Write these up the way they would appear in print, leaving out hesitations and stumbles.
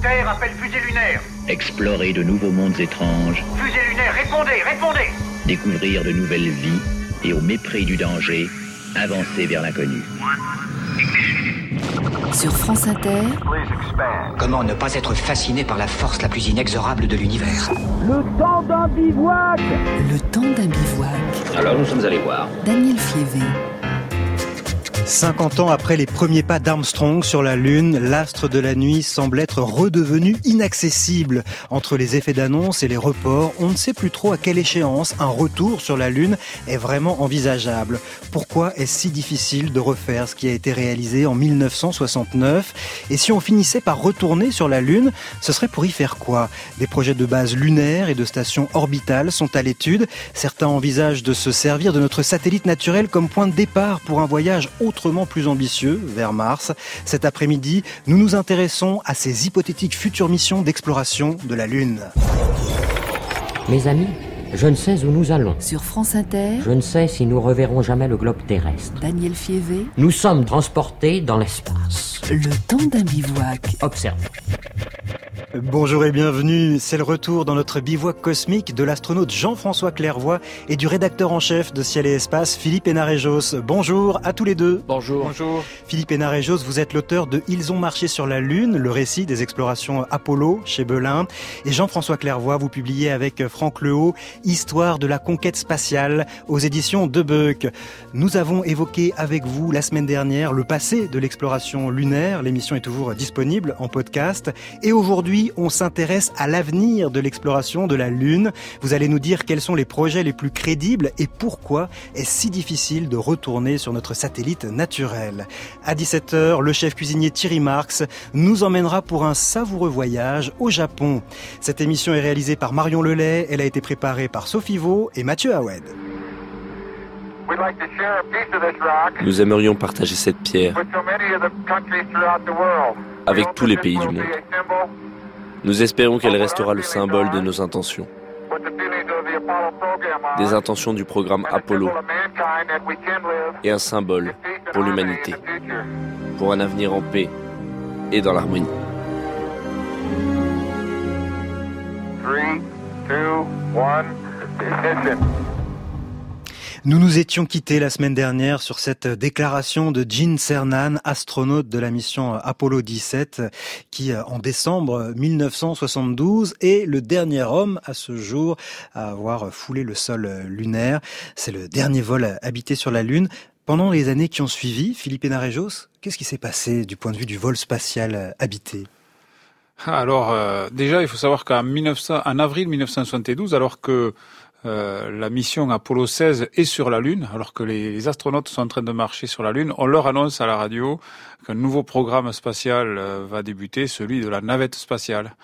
Terre, appelle fusée lunaire. Explorer de nouveaux mondes étranges. Fusée lunaire, répondez. Découvrir de nouvelles vies et au mépris du danger, avancer vers l'inconnu. Sur France Inter. Comment ne pas être fasciné par la force la plus inexorable de l'univers? Le temps d'un bivouac. Alors nous sommes allés voir. Daniel Fievé. 50 ans après les premiers pas d'Armstrong sur la Lune, l'astre de la nuit semble être redevenu inaccessible. Entre les effets d'annonce et les reports, on ne sait plus trop à quelle échéance un retour sur la Lune est vraiment envisageable. Pourquoi est-ce si difficile de refaire ce qui a été réalisé en 1969 ? Et si on finissait par retourner sur la Lune, ce serait pour y faire quoi ? Des projets de base lunaire et de stations orbitales sont à l'étude. Certains envisagent de se servir de notre satellite naturel comme point de départ pour un voyage autrement plus ambitieux vers Mars. Cet après-midi, nous nous intéressons à ces hypothétiques futures missions d'exploration de la Lune. Mes amis, je ne sais où nous allons. Sur France Inter. Je ne sais si nous reverrons jamais le globe terrestre. Daniel Fievé. Nous sommes transportés dans l'espace. Le temps d'un bivouac. Observons. Bonjour et bienvenue, c'est le retour dans notre bivouac cosmique de l'astronaute Jean-François Clairvoy et du rédacteur en chef de Ciel et Espace, Philippe Hénarejos. Bonjour à tous les deux. Bonjour. Philippe Hénarejos, vous êtes l'auteur de Ils ont marché sur la Lune, le récit des explorations Apollo chez Belin. Et Jean-François Clairvoy, vous publiez avec Franck Lehaut Histoire de la conquête spatiale aux éditions De Beuc. Nous avons évoqué avec vous la semaine dernière le passé de l'exploration lunaire. L'émission est toujours disponible en podcast. Et aujourd'hui, on s'intéresse à l'avenir de l'exploration de la Lune. Vous allez nous dire quels sont les projets les plus crédibles et pourquoi est-ce si difficile de retourner sur notre satellite naturel. À 17h, le chef cuisinier Thierry Marx nous emmènera pour un savoureux voyage au Japon. Cette émission est réalisée par Marion Lelay. Elle a été préparée par Sophie Vaux et Mathieu Hawed. Nous aimerions partager cette pierre avec tous les pays du monde. Nous espérons qu'elle restera le symbole de nos intentions. Des intentions du programme Apollo et un symbole pour l'humanité, pour un avenir en paix et dans l'harmonie. 3, 2, 1, ignition. Nous nous étions quittés la semaine dernière sur cette déclaration de Gene Cernan, astronaute de la mission Apollo 17, qui en décembre 1972 est le dernier homme à ce jour à avoir foulé le sol lunaire. C'est le dernier vol habité sur la Lune. Pendant les années qui ont suivi, Philippe Hénarejos, qu'est-ce qui s'est passé du point de vue du vol spatial habité ? Alors, déjà, il faut savoir qu'en avril 1972, alors que la mission Apollo 16 est sur la Lune, alors que les astronautes sont en train de marcher sur la Lune, on leur annonce à la radio qu'un nouveau programme spatial va débuter, celui de la navette spatiale.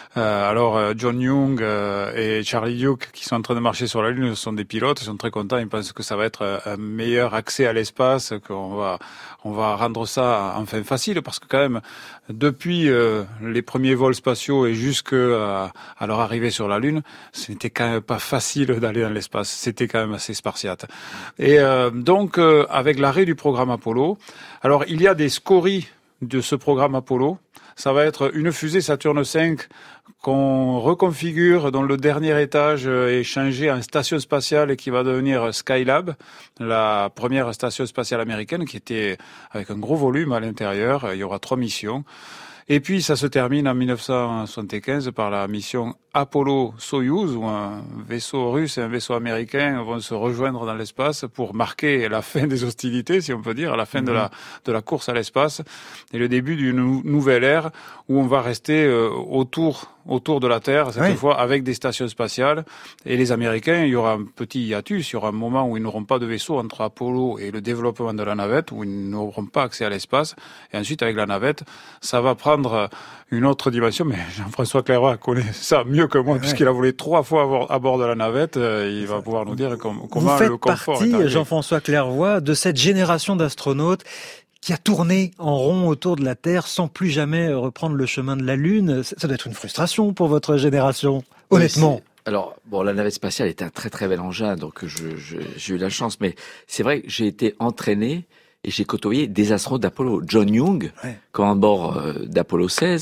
Alors John Young et Charlie Duke, qui sont en train de marcher sur la Lune, sont des pilotes, ils sont très contents, ils pensent que ça va être un meilleur accès à l'espace, qu'on va rendre ça enfin facile, parce que quand même, depuis les premiers vols spatiaux et jusqu'à leur arrivée sur la Lune, ce n'était quand même pas facile d'aller dans l'espace, c'était quand même assez spartiate. Et donc, avec l'arrêt du programme Apollo, alors il y a des scories de ce programme Apollo. Ça va être une fusée Saturne V qu'on reconfigure, dont le dernier étage est changé en station spatiale et qui va devenir Skylab, la première station spatiale américaine qui était avec un gros volume à l'intérieur. Il y aura 3 missions. Et puis ça se termine en 1975 par la mission Apollo-Soyouz, où un vaisseau russe et un vaisseau américain vont se rejoindre dans l'espace pour marquer la fin des hostilités, si on peut dire, la fin de la course à l'espace, et le début d'une nouvelle ère où on va rester autour de la Terre, cette fois avec des stations spatiales. Et les Américains, il y aura un petit hiatus, il y aura un moment où ils n'auront pas de vaisseau entre Apollo et le développement de la navette, où ils n'auront pas accès à l'espace. Et ensuite, avec la navette, ça va prendre une autre dimension, mais Jean-François Clairvoy connaît ça mieux que moi, puisqu'il a volé 3 fois à bord de la navette. Il va pouvoir nous dire comment le confort est arrivé. Vous faites partie, Jean-François Clairvoy, de cette génération d'astronautes qui a tourné en rond autour de la Terre sans plus jamais reprendre le chemin de la Lune. Ça doit être une frustration pour votre génération, honnêtement. Alors, la navette spatiale est un très très bel engin, donc j'ai eu la chance, mais c'est vrai que j'ai été entraîné et j'ai côtoyé des astronautes d'Apollo. John Young, comme à bord d'Apollo 16,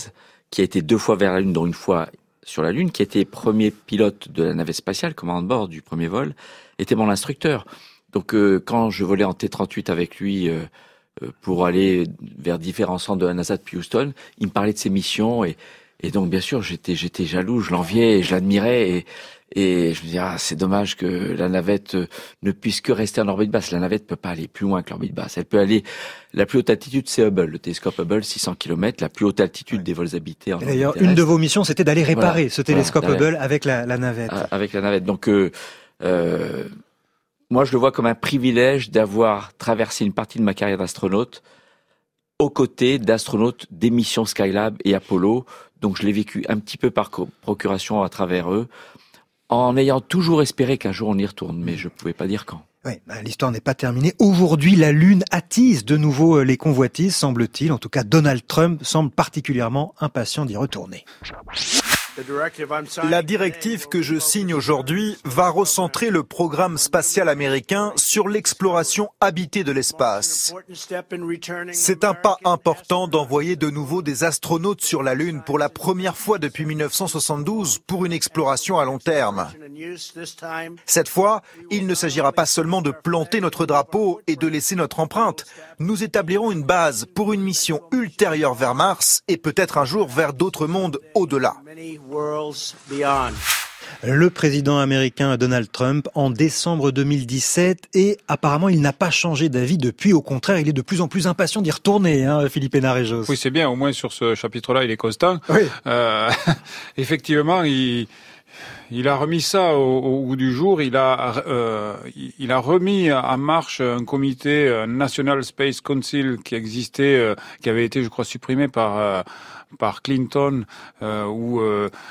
qui a été 2 fois vers la Lune, dont 1 fois sur la Lune, qui était premier pilote de la navette spatiale, commandant de bord du premier vol, était mon instructeur. Donc quand je volais en T-38 avec lui pour aller vers différents centres de la NASA depuis Houston, il me parlait de ses missions et donc bien sûr j'étais jaloux, je l'enviais et je l'admirais et je me disais c'est dommage que la navette ne puisse que rester en orbite basse. La navette peut pas aller plus loin que l'orbite basse. Elle peut aller, la plus haute altitude c'est Hubble, le télescope Hubble 600 km, la plus haute altitude des vols habités en orbite terrestre. D'ailleurs, une de vos missions c'était d'aller réparer ce télescope Hubble avec la navette. Avec la navette. Donc moi je le vois comme un privilège d'avoir traversé une partie de ma carrière d'astronaute aux côtés d'astronautes des missions Skylab et Apollo. Donc je l'ai vécu un petit peu par procuration à travers eux, en ayant toujours espéré qu'un jour on y retourne, mais je ne pouvais pas dire quand. Oui, l'histoire n'est pas terminée. Aujourd'hui, la Lune attise de nouveau les convoitises, semble-t-il. En tout cas, Donald Trump semble particulièrement impatient d'y retourner. La directive que je signe aujourd'hui va recentrer le programme spatial américain sur l'exploration habitée de l'espace. C'est un pas important d'envoyer de nouveau des astronautes sur la Lune pour la première fois depuis 1972 pour une exploration à long terme. Cette fois, il ne s'agira pas seulement de planter notre drapeau et de laisser notre empreinte. Nous établirons une base pour une mission ultérieure vers Mars et peut-être un jour vers d'autres mondes au-delà. Le président américain Donald Trump en décembre 2017 et apparemment il n'a pas changé d'avis depuis, au contraire il est de plus en plus impatient d'y retourner, Philippe Hénard-Rejos. Oui, c'est bien, au moins sur ce chapitre-là il est constant. Oui. Effectivement, il a remis ça au goût du jour. Il a remis en marche un comité National Space Council qui existait, qui avait été, je crois, supprimé par Clinton, où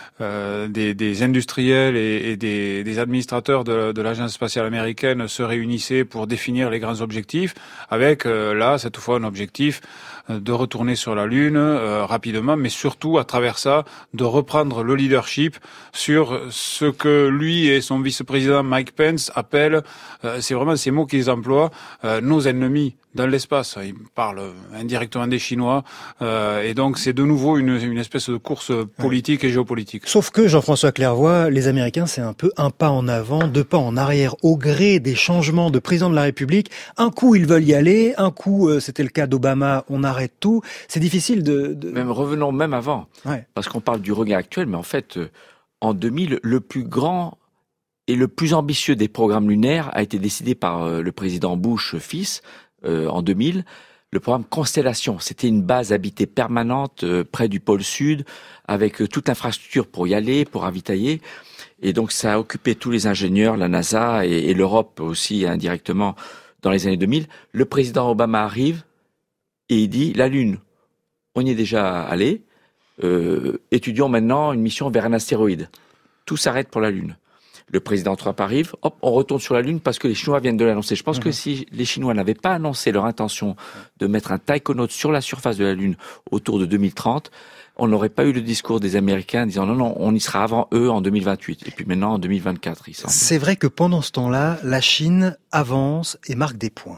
des industriels et des administrateurs de l'agence spatiale américaine se réunissaient pour définir les grands objectifs, avec là cette fois un objectif de retourner sur la Lune rapidement, mais surtout à travers ça de reprendre le leadership sur ce que lui et son vice-président Mike Pence appellent, c'est vraiment ces mots qu'ils emploient, nos ennemis dans l'espace. Ils parlent indirectement des Chinois, et donc c'est de nouveau une espèce de course politique et géopolitique. Sauf que, Jean-François Clairvoy, les Américains, c'est un peu un pas en avant, 2 pas en arrière, au gré des changements de président de la République. Un coup, ils veulent y aller, un coup, c'était le cas d'Obama, on arrête tout. C'est difficile de... Même revenons même avant, parce qu'on parle du regain actuel, mais en fait, en 2000, le plus grand et le plus ambitieux des programmes lunaires a été décidé par le président Bush fils, en 2000, le programme Constellation. C'était une base habitée permanente près du pôle Sud, avec toute l'infrastructure pour y aller, pour ravitailler. Et donc ça a occupé tous les ingénieurs, la NASA et l'Europe aussi indirectement dans les années 2000. Le président Obama arrive et il dit, la Lune, on y est déjà allé, étudions maintenant une mission vers un astéroïde. Tout s'arrête pour la Lune. Le président Trump arrive, hop, on retourne sur la Lune parce que les Chinois viennent de l'annoncer. Je pense que si les Chinois n'avaient pas annoncé leur intention de mettre un taïkonaute sur la surface de la Lune autour de 2030, on n'aurait pas eu le discours des Américains disant non, on y sera avant eux en 2028. Et puis maintenant en 2024, il semble. C'est vrai que pendant ce temps-là, la Chine avance et marque des points.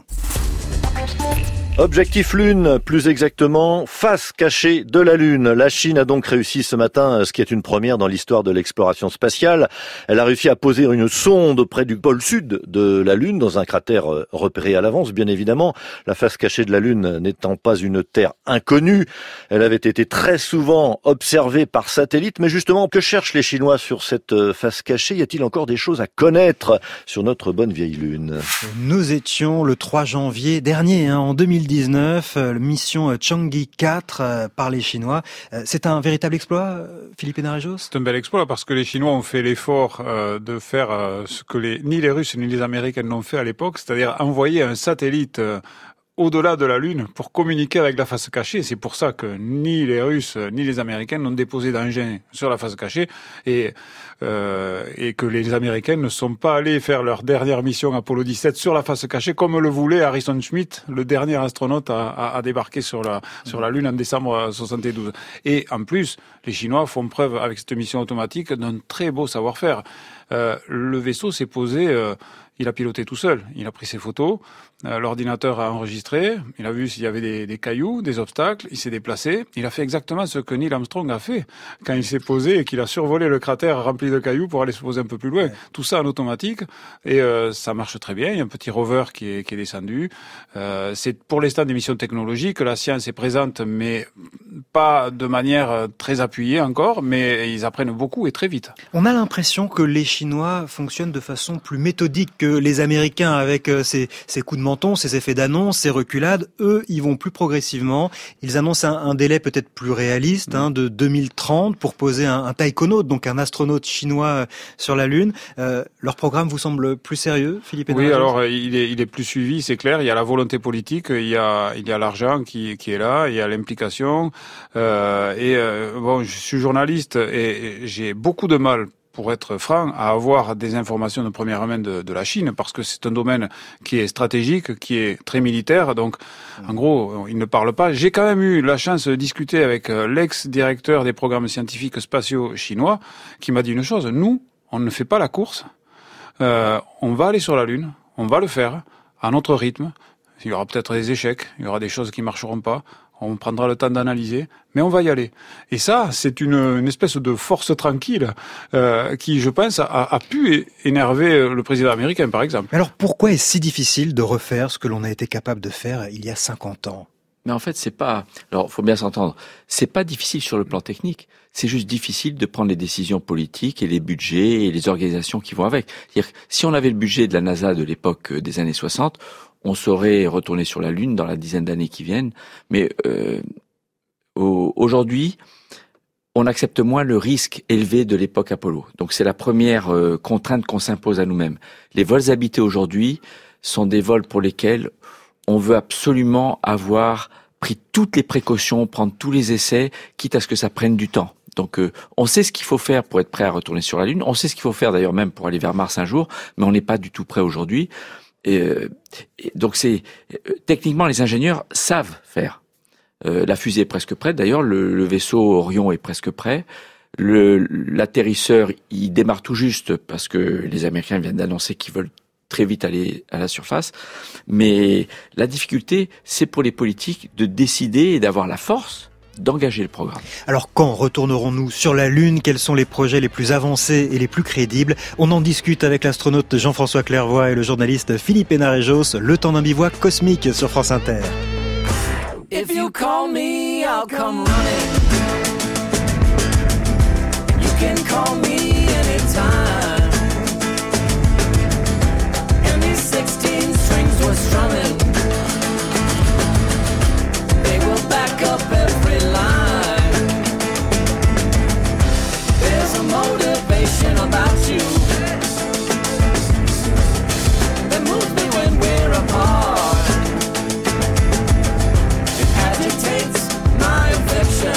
Objectif Lune, plus exactement, face cachée de la Lune. La Chine a donc réussi ce matin, ce qui est une première dans l'histoire de l'exploration spatiale. Elle a réussi à poser une sonde près du pôle sud de la Lune, dans un cratère repéré à l'avance, bien évidemment. La face cachée de la Lune n'étant pas une terre inconnue, elle avait été très souvent observée par satellite. Mais justement, que cherchent les Chinois sur cette face cachée? Y a-t-il encore des choses à connaître sur notre bonne vieille Lune? Nous étions le 3 janvier dernier, en 2019, mission Chang'e 4 par les Chinois. C'est un véritable exploit, Philippe Hénard-Rejos? C'est un bel exploit parce que les Chinois ont fait l'effort de faire ce que ni les Russes ni les Américains n'ont fait à l'époque, c'est-à-dire envoyer un satellite au-delà de la Lune pour communiquer avec la face cachée. C'est pour ça que ni les Russes ni les Américains n'ont déposé d'engin sur la face cachée et que les Américains ne sont pas allés faire leur dernière mission Apollo 17 sur la face cachée comme le voulait Harrison Schmitt, le dernier astronaute à débarquer sur la Lune en décembre 72. Et en plus, les Chinois font preuve avec cette mission automatique d'un très beau savoir-faire. le vaisseau s'est posé, il a piloté tout seul. Il a pris ses photos, l'ordinateur a enregistré, il a vu s'il y avait des cailloux, des obstacles, il s'est déplacé. Il a fait exactement ce que Neil Armstrong a fait quand il s'est posé et qu'il a survolé le cratère rempli de cailloux pour aller se poser un peu plus loin. Tout ça en automatique et ça marche très bien. Il y a un petit rover qui est descendu. C'est pour l'instant des missions technologiques. La science est présente, mais pas de manière très appuyée encore, mais ils apprennent beaucoup et très vite. On a l'impression que les Chinois fonctionnent de façon plus méthodique que les Américains avec ces coups de menton, ces effets d'annonce, ces reculades. Eux, ils vont plus progressivement. Ils annoncent un délai peut-être plus réaliste, de 2030 pour poser un taïkonaute, donc un astronaute chinois sur la Lune. Leur programme vous semble plus sérieux, Philippe Hénarez? Oui, alors il est plus suivi, c'est clair. Il y a la volonté politique, il y a l'argent qui est là, il y a l'implication. Bon, je suis journaliste et j'ai beaucoup de mal, pour être franc, à avoir des informations de première main de la Chine, parce que c'est un domaine qui est stratégique, qui est très militaire, donc en gros, ils ne parlent pas. J'ai quand même eu la chance de discuter avec l'ex-directeur des programmes scientifiques spatiaux chinois, qui m'a dit une chose: nous, on ne fait pas la course, on va aller sur la Lune, on va le faire à notre rythme, il y aura peut-être des échecs, il y aura des choses qui marcheront pas, on prendra le temps d'analyser, mais on va y aller. Et ça, c'est une espèce de force tranquille qui, je pense, a pu énerver le président américain, par exemple. Alors pourquoi est-ce si difficile de refaire ce que l'on a été capable de faire il y a 50 ans ? Mais en fait, c'est pas... Alors, faut bien s'entendre. C'est pas difficile sur le plan technique. C'est juste difficile de prendre les décisions politiques et les budgets et les organisations qui vont avec. C'est-à-dire que si on avait le budget de la NASA de l'époque des années 60, on saurait retourner sur la Lune dans la dizaine d'années qui viennent. Mais aujourd'hui, on accepte moins le risque élevé de l'époque Apollo. Donc c'est la première contrainte qu'on s'impose à nous-mêmes. Les vols habités aujourd'hui sont des vols pour lesquels on veut absolument avoir pris toutes les précautions, prendre tous les essais, quitte à ce que ça prenne du temps. Donc on sait ce qu'il faut faire pour être prêt à retourner sur la Lune. On sait ce qu'il faut faire d'ailleurs même pour aller vers Mars un jour, mais on n'est pas du tout prêt aujourd'hui. Et donc techniquement les ingénieurs savent faire. La fusée est presque prête. D'ailleurs, le vaisseau Orion est presque prêt. L'atterrisseur, il démarre tout juste parce que les Américains viennent d'annoncer qu'ils veulent très vite aller à la surface. Mais la difficulté, c'est pour les politiques de décider et d'avoir la force d'engager le programme. Alors quand retournerons-nous sur la Lune? Quels sont les projets les plus avancés et les plus crédibles? On en discute avec l'astronaute Jean-François Clairvoy et le journaliste Philippe Hénarez-Josse. Le temps d'un bivouac cosmique sur France Inter. If you call me, I'll come running. You can call me anytime. And these 16 strings were strumming. They will back up every line. There's a motivation about you that moves me when we're apart. My affection,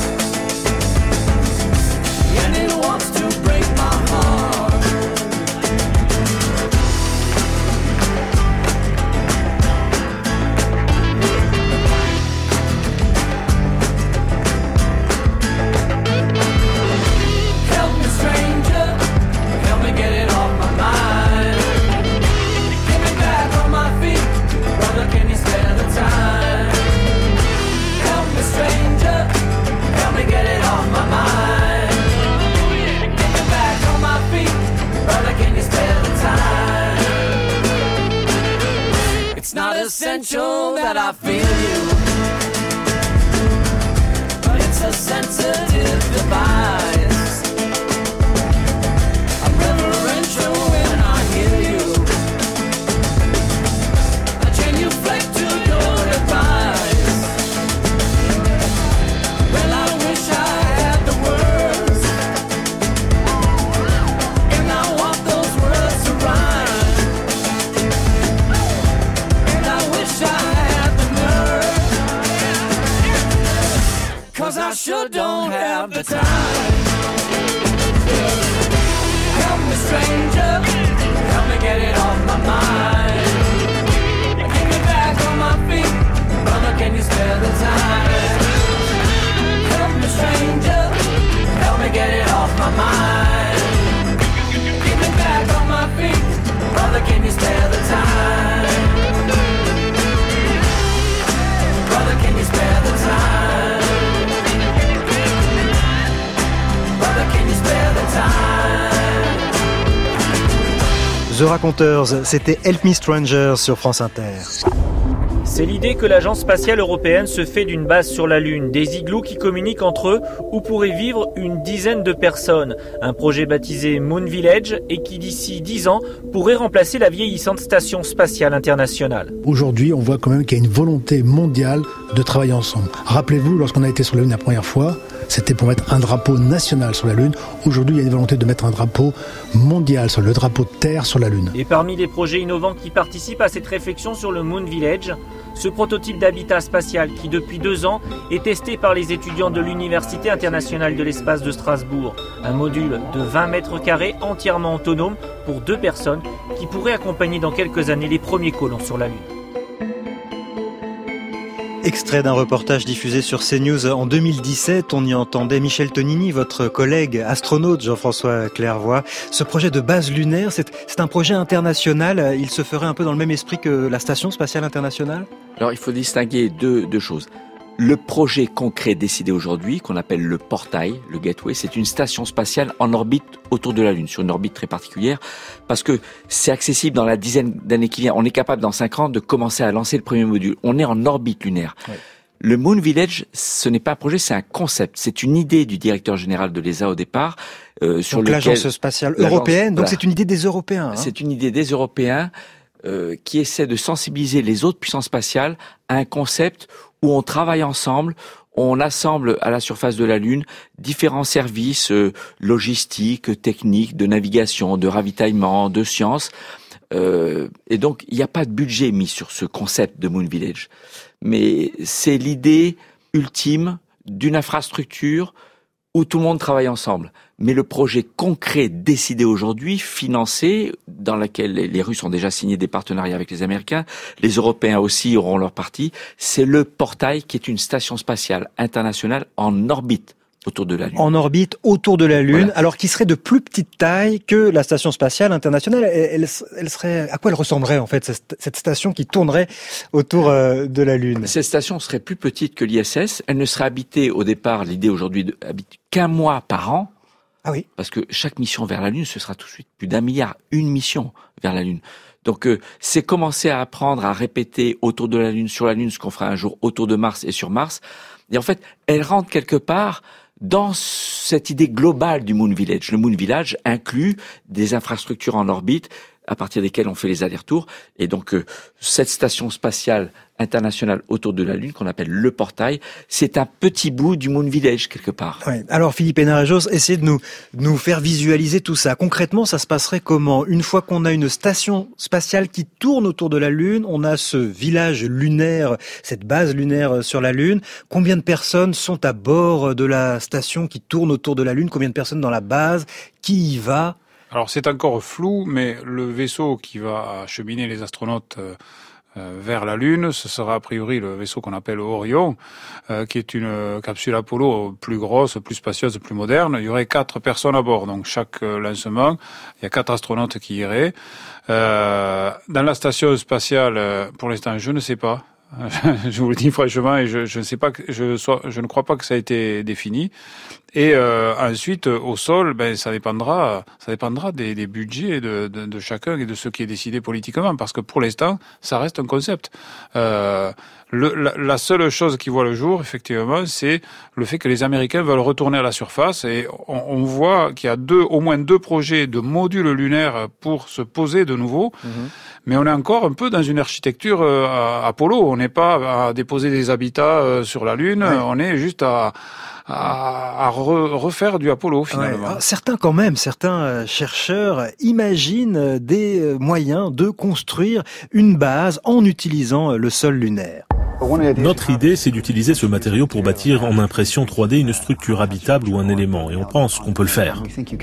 and it wants to break my heart. Help me, stranger, help me get it off my mind. Get me back on my feet, brother, can you spare the time? Stranger, help me get it off my mind. Get me back on my feet, brother, can you spare the time? It's not essential that I feel you, but it's a sensitive device. I'm reverential when I hear you. I genuflect to your advice. Well, I wish I had the words, and I want those words to rhyme. And I wish I had the nerve, 'cause I sure don't have the time. Help me, stranger, help me get it off my mind. Get me back on my feet, brother, can you spare the time? Help me, stranger, help me get it off my mind. Get me The Raconteurs, c'était Help Me Stranger sur France Inter. C'est l'idée que l'Agence spatiale européenne se fait d'une base sur la Lune, des igloos qui communiquent entre eux où pourraient vivre une dizaine de personnes. Un projet baptisé Moon Village et qui d'ici 10 ans pourrait remplacer la vieillissante station spatiale internationale. Aujourd'hui, on voit quand même qu'il y a une volonté mondiale de travailler ensemble. Rappelez-vous, lorsqu'on a été sur la Lune la première fois, c'était pour mettre un drapeau national sur la Lune. Aujourd'hui, il y a une volonté de mettre un drapeau mondial, sur le drapeau de terre sur la Lune. Et parmi les projets innovants qui participent à cette réflexion sur le Moon Village, ce prototype d'habitat spatial qui, depuis 2 ans, est testé par les étudiants de l'Université internationale de l'espace de Strasbourg. Un module de 20 mètres carrés entièrement autonome pour 2 personnes qui pourrait accompagner dans quelques années les premiers colons sur la Lune. Extrait d'un reportage diffusé sur CNews en 2017. On y entendait Michel Tonini, votre collègue astronaute Jean-François Clairvoy. Ce projet de base lunaire, c'est un projet international. Il se ferait un peu dans le même esprit que la Station spatiale internationale ? Alors, il faut distinguer deux choses. Le projet concret décidé aujourd'hui, qu'on appelle le portail, le Gateway, c'est une station spatiale en orbite autour de la Lune, sur une orbite très particulière, parce que c'est accessible dans la dizaine d'années qui viennent. On est capable, dans 5 ans, de commencer à lancer le premier module. On est en orbite lunaire. Ouais. Le Moon Village, ce n'est pas un projet, c'est un concept. C'est une idée du directeur général de l'ESA au départ. Sur l'Agence spatiale européenne, donc voilà. C'est une idée des Européens. Hein. C'est une idée des Européens qui essaie de sensibiliser les autres puissances spatiales à un concept où on travaille ensemble, on assemble à la surface de la Lune différents services logistiques, techniques, de navigation, de ravitaillement, de sciences. Et donc, il n'y a pas de budget mis sur ce concept de Moon Village. Mais c'est l'idée ultime d'une infrastructure où tout le monde travaille ensemble. Mais le projet concret décidé aujourd'hui, financé, dans lequel les Russes ont déjà signé des partenariats avec les Américains, les Européens aussi auront leur partie, c'est le portail qui est une station spatiale internationale en orbite autour de la Lune. En orbite autour de la Lune, voilà. Alors qui serait de plus petite taille que la station spatiale internationale. Elle serait, à quoi elle ressemblerait en fait, cette station qui tournerait autour de la Lune? Cette station serait plus petite que l'ISS. Elle ne serait habitée au départ, l'idée aujourd'hui, qu'un mois par an. Ah oui. Parce que chaque mission vers la Lune, ce sera tout de suite plus d'1 milliard, une mission vers la Lune. Donc c'est commencer à apprendre à répéter autour de la Lune, sur la Lune, ce qu'on fera un jour autour de Mars et sur Mars. Et en fait, elle rentre quelque part dans cette idée globale du Moon Village. Le Moon Village inclut des infrastructures en orbite à partir desquelles on fait les allers-retours. Et donc, cette station spatiale internationale autour de la Lune, qu'on appelle le portail, c'est un petit bout du Moon Village, quelque part. Ouais. Alors, Philippe Hénarejos, essayez de nous faire visualiser tout ça. Concrètement, ça se passerait comment? Une fois qu'on a une station spatiale qui tourne autour de la Lune, on a ce village lunaire, cette base lunaire sur la Lune. Combien de personnes sont à bord de la station qui tourne autour de la Lune? Combien de personnes dans la base? Qui y va? Alors c'est encore flou, mais le vaisseau qui va acheminer les astronautes vers la Lune, ce sera a priori le vaisseau qu'on appelle Orion, qui est une capsule Apollo plus grosse, plus spacieuse, plus moderne. Il y aurait 4 personnes à bord, donc chaque lancement, il y a 4 astronautes qui iraient. Dans la station spatiale, pour l'instant, je ne sais pas. Je vous le dis franchement, et je ne sais pas, je ne crois pas que ça a été défini. Et ensuite, au sol, ça dépendra des budgets de chacun et de ce qui est décidé politiquement, parce que pour l'instant, ça reste un concept. La seule chose qui voit le jour, effectivement, c'est le fait que les Américains veulent retourner à la surface, et on voit qu'il y a au moins 2 projets de modules lunaires pour se poser de nouveau. Mais on est encore un peu dans une architecture Apollo. On n'est pas à déposer des habitats sur la Lune. Ouais. On est juste à refaire du Apollo, finalement. Ouais. Certains chercheurs imaginent des moyens de construire une base en utilisant le sol lunaire. Notre idée, c'est d'utiliser ce matériau pour bâtir en impression 3D une structure habitable ou un élément, et on pense qu'on peut le faire.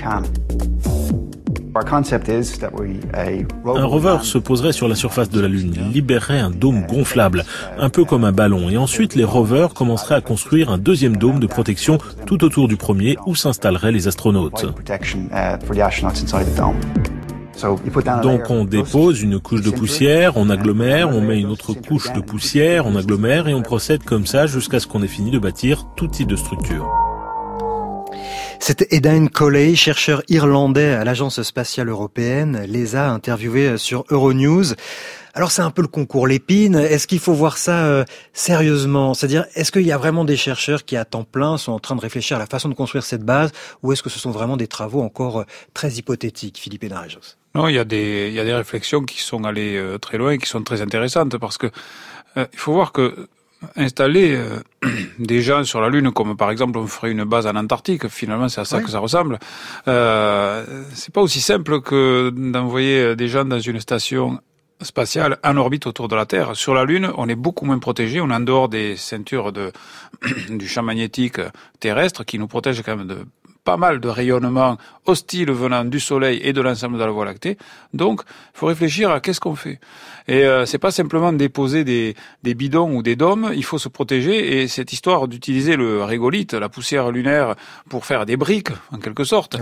Un rover se poserait sur la surface de la Lune, libérerait un dôme gonflable, un peu comme un ballon, et ensuite les rovers commenceraient à construire un deuxième dôme de protection tout autour du premier où s'installeraient les astronautes. Donc on dépose une couche de poussière, on agglomère, on met une autre couche de poussière, on agglomère et on procède comme ça jusqu'à ce qu'on ait fini de bâtir tout type de structure. C'était Aidan Coley, chercheur irlandais à l'Agence spatiale européenne, l'ESA, interviewé sur Euronews. Alors c'est un peu le concours Lépine. Est-ce qu'il faut voir ça sérieusement? C'est-à-dire, est-ce qu'il y a vraiment des chercheurs qui à temps plein sont en train de réfléchir à la façon de construire cette base, ou est-ce que ce sont vraiment des travaux encore très hypothétiques, Philippe Hénarejos? Non, il y a des réflexions qui sont allées très loin et qui sont très intéressantes, parce que il faut voir que installer des gens sur la Lune, comme par exemple on ferait une base en Antarctique, finalement c'est à ça que ça ressemble. C'est pas aussi simple que d'envoyer des gens dans une station spatiale en orbite autour de la Terre. Sur la Lune, on est beaucoup moins protégé, on est en dehors des ceintures du champ magnétique terrestre qui nous protège quand même de pas mal de rayonnements hostiles venant du Soleil et de l'ensemble de la Voie lactée. Donc, il faut réfléchir à qu'est-ce qu'on fait. Et c'est pas simplement déposer des bidons ou des dômes, il faut se protéger. Et cette histoire d'utiliser le régolithe, la poussière lunaire, pour faire des briques, en quelque sorte,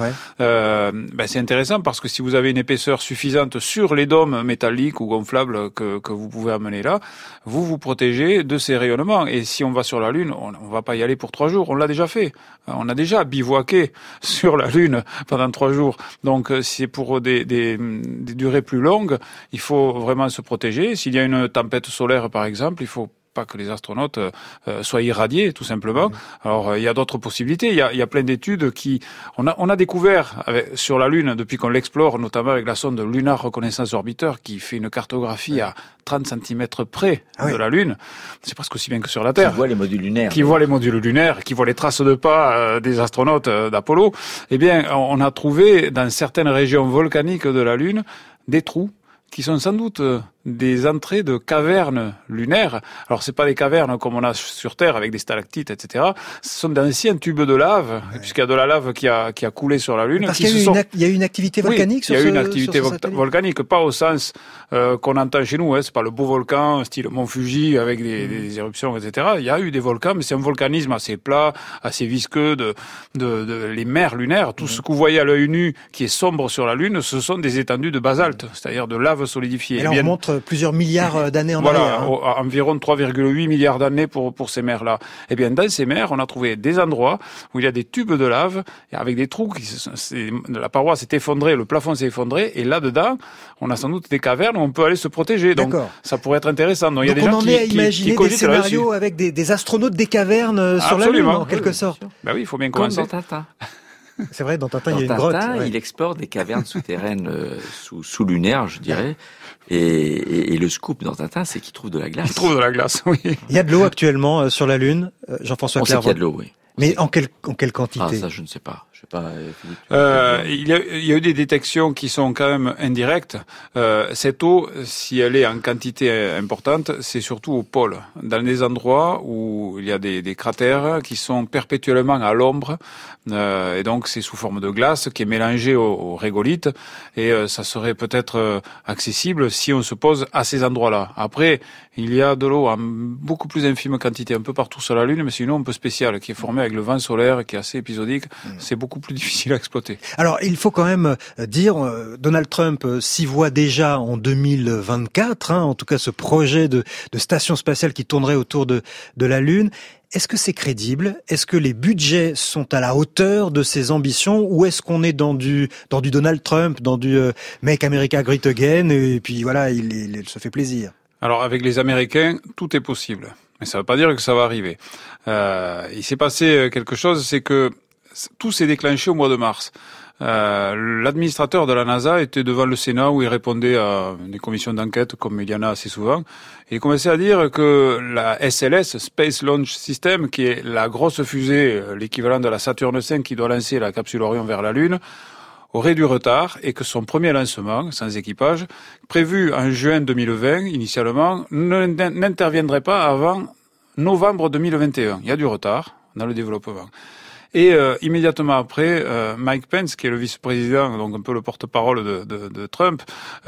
c'est intéressant parce que si vous avez une épaisseur suffisante sur les dômes métalliques ou gonflables que vous pouvez amener là, vous vous protégez de ces rayonnements. Et si on va sur la Lune, on va pas y aller pour 3 jours. On l'a déjà fait. On a déjà bivouaqué sur la Lune pendant 3 jours. Donc, c'est pour des durées plus longues, il faut vraiment se protéger. S'il y a une tempête solaire, par exemple, il faut pas que les astronautes soient irradiés, tout simplement. Alors, il y a d'autres possibilités. Il y a plein d'études on a découvert sur la Lune, depuis qu'on l'explore, notamment avec la sonde Lunar Reconnaissance Orbiter, qui fait une cartographie à 30 cm près de la Lune. C'est presque aussi bien que sur la Terre. Qui voit les modules lunaires. Qui voit les modules lunaires, qui voit les traces de pas des astronautes d'Apollo. Eh bien, on a trouvé dans certaines régions volcaniques de la Lune des trous qui sont sans doute des entrées de cavernes lunaires. Alors, c'est pas des cavernes comme on a sur Terre avec des stalactites, etc. Ce sont d'anciens tubes de lave, puisqu'il y a de la lave qui a coulé sur la Lune. Parce qu'il y a eu une activité volcanique sur ce satellite. Il y a eu une activité volcanique, pas au sens qu'on entend chez nous. C'est pas le beau volcan, style Mont Fuji, avec des éruptions, etc. Il y a eu des volcans, mais c'est un volcanisme assez plat, assez visqueux, les mers lunaires. Tout ce que vous voyez à l'œil nu qui est sombre sur la Lune, ce sont des étendues de basalte, c'est-à-dire de lave solidifiée. Et là, on montre plusieurs milliards d'années en arrière. Environ 3,8 milliards d'années pour ces mers-là. Eh bien, dans ces mers, on a trouvé des endroits où il y a des tubes de lave avec des trous la paroi s'est effondrée, le plafond s'est effondré, et là-dedans, on a sans doute des cavernes où on peut aller se protéger. Donc, ça pourrait être intéressant. Donc, il y a des gens on en est à imaginer des scénarios avec des astronautes des cavernes sur la Lune, en quelque sorte. Ben oui, il faut bien commencer. Comme dans Tintin. C'est vrai, dans Tintin, il y a une grotte. Il explore des cavernes souterraines sous-lunaires, je dirais. Et le scoop dans Tintin, c'est qu'il trouve de la glace. Il trouve de la glace, oui. Il y a de l'eau actuellement sur la Lune, Jean-François Clairvoy. On sait qu'il y a de l'eau, oui. Mais en quelle quantité? Ah, ça, je ne sais pas. Je sais pas. Il y a eu des détections qui sont quand même indirectes. Cette eau, si elle est en quantité importante, c'est surtout au pôle, dans des endroits où il y a des cratères qui sont perpétuellement à l'ombre, et donc c'est sous forme de glace qui est mélangée au régolithe, et ça serait peut-être accessible si on se pose à ces endroits-là. Après, il y a de l'eau en beaucoup plus infime quantité un peu partout sur la Lune, mais c'est une eau un peu spéciale qui est formée avec le vent solaire, qui est assez épisodique. C'est beaucoup plus difficile à exploiter. Alors, il faut quand même dire, Donald Trump s'y voit déjà en 2024, en tout cas ce projet de station spatiale qui tournerait autour de la Lune. Est-ce que c'est crédible? Est-ce que les budgets sont à la hauteur de ses ambitions, ou est-ce qu'on est dans du Donald Trump, dans du Make America Great Again, et puis voilà, il se fait plaisir? Alors, avec les Américains, tout est possible. Mais ça ne veut pas dire que ça va arriver. Il s'est passé quelque chose, c'est que tout s'est déclenché au mois de mars. L'administrateur de la NASA était devant le Sénat où il répondait à des commissions d'enquête, comme il y en a assez souvent. Et il commençait à dire que la SLS, Space Launch System, qui est la grosse fusée, l'équivalent de la Saturn V qui doit lancer la capsule Orion vers la Lune, aurait du retard, et que son premier lancement, sans équipage, prévu en juin 2020, initialement, n'interviendrait pas avant novembre 2021. Il y a du retard dans le développement. Et immédiatement après, Mike Pence, qui est le vice-président, donc un peu le porte-parole de Trump,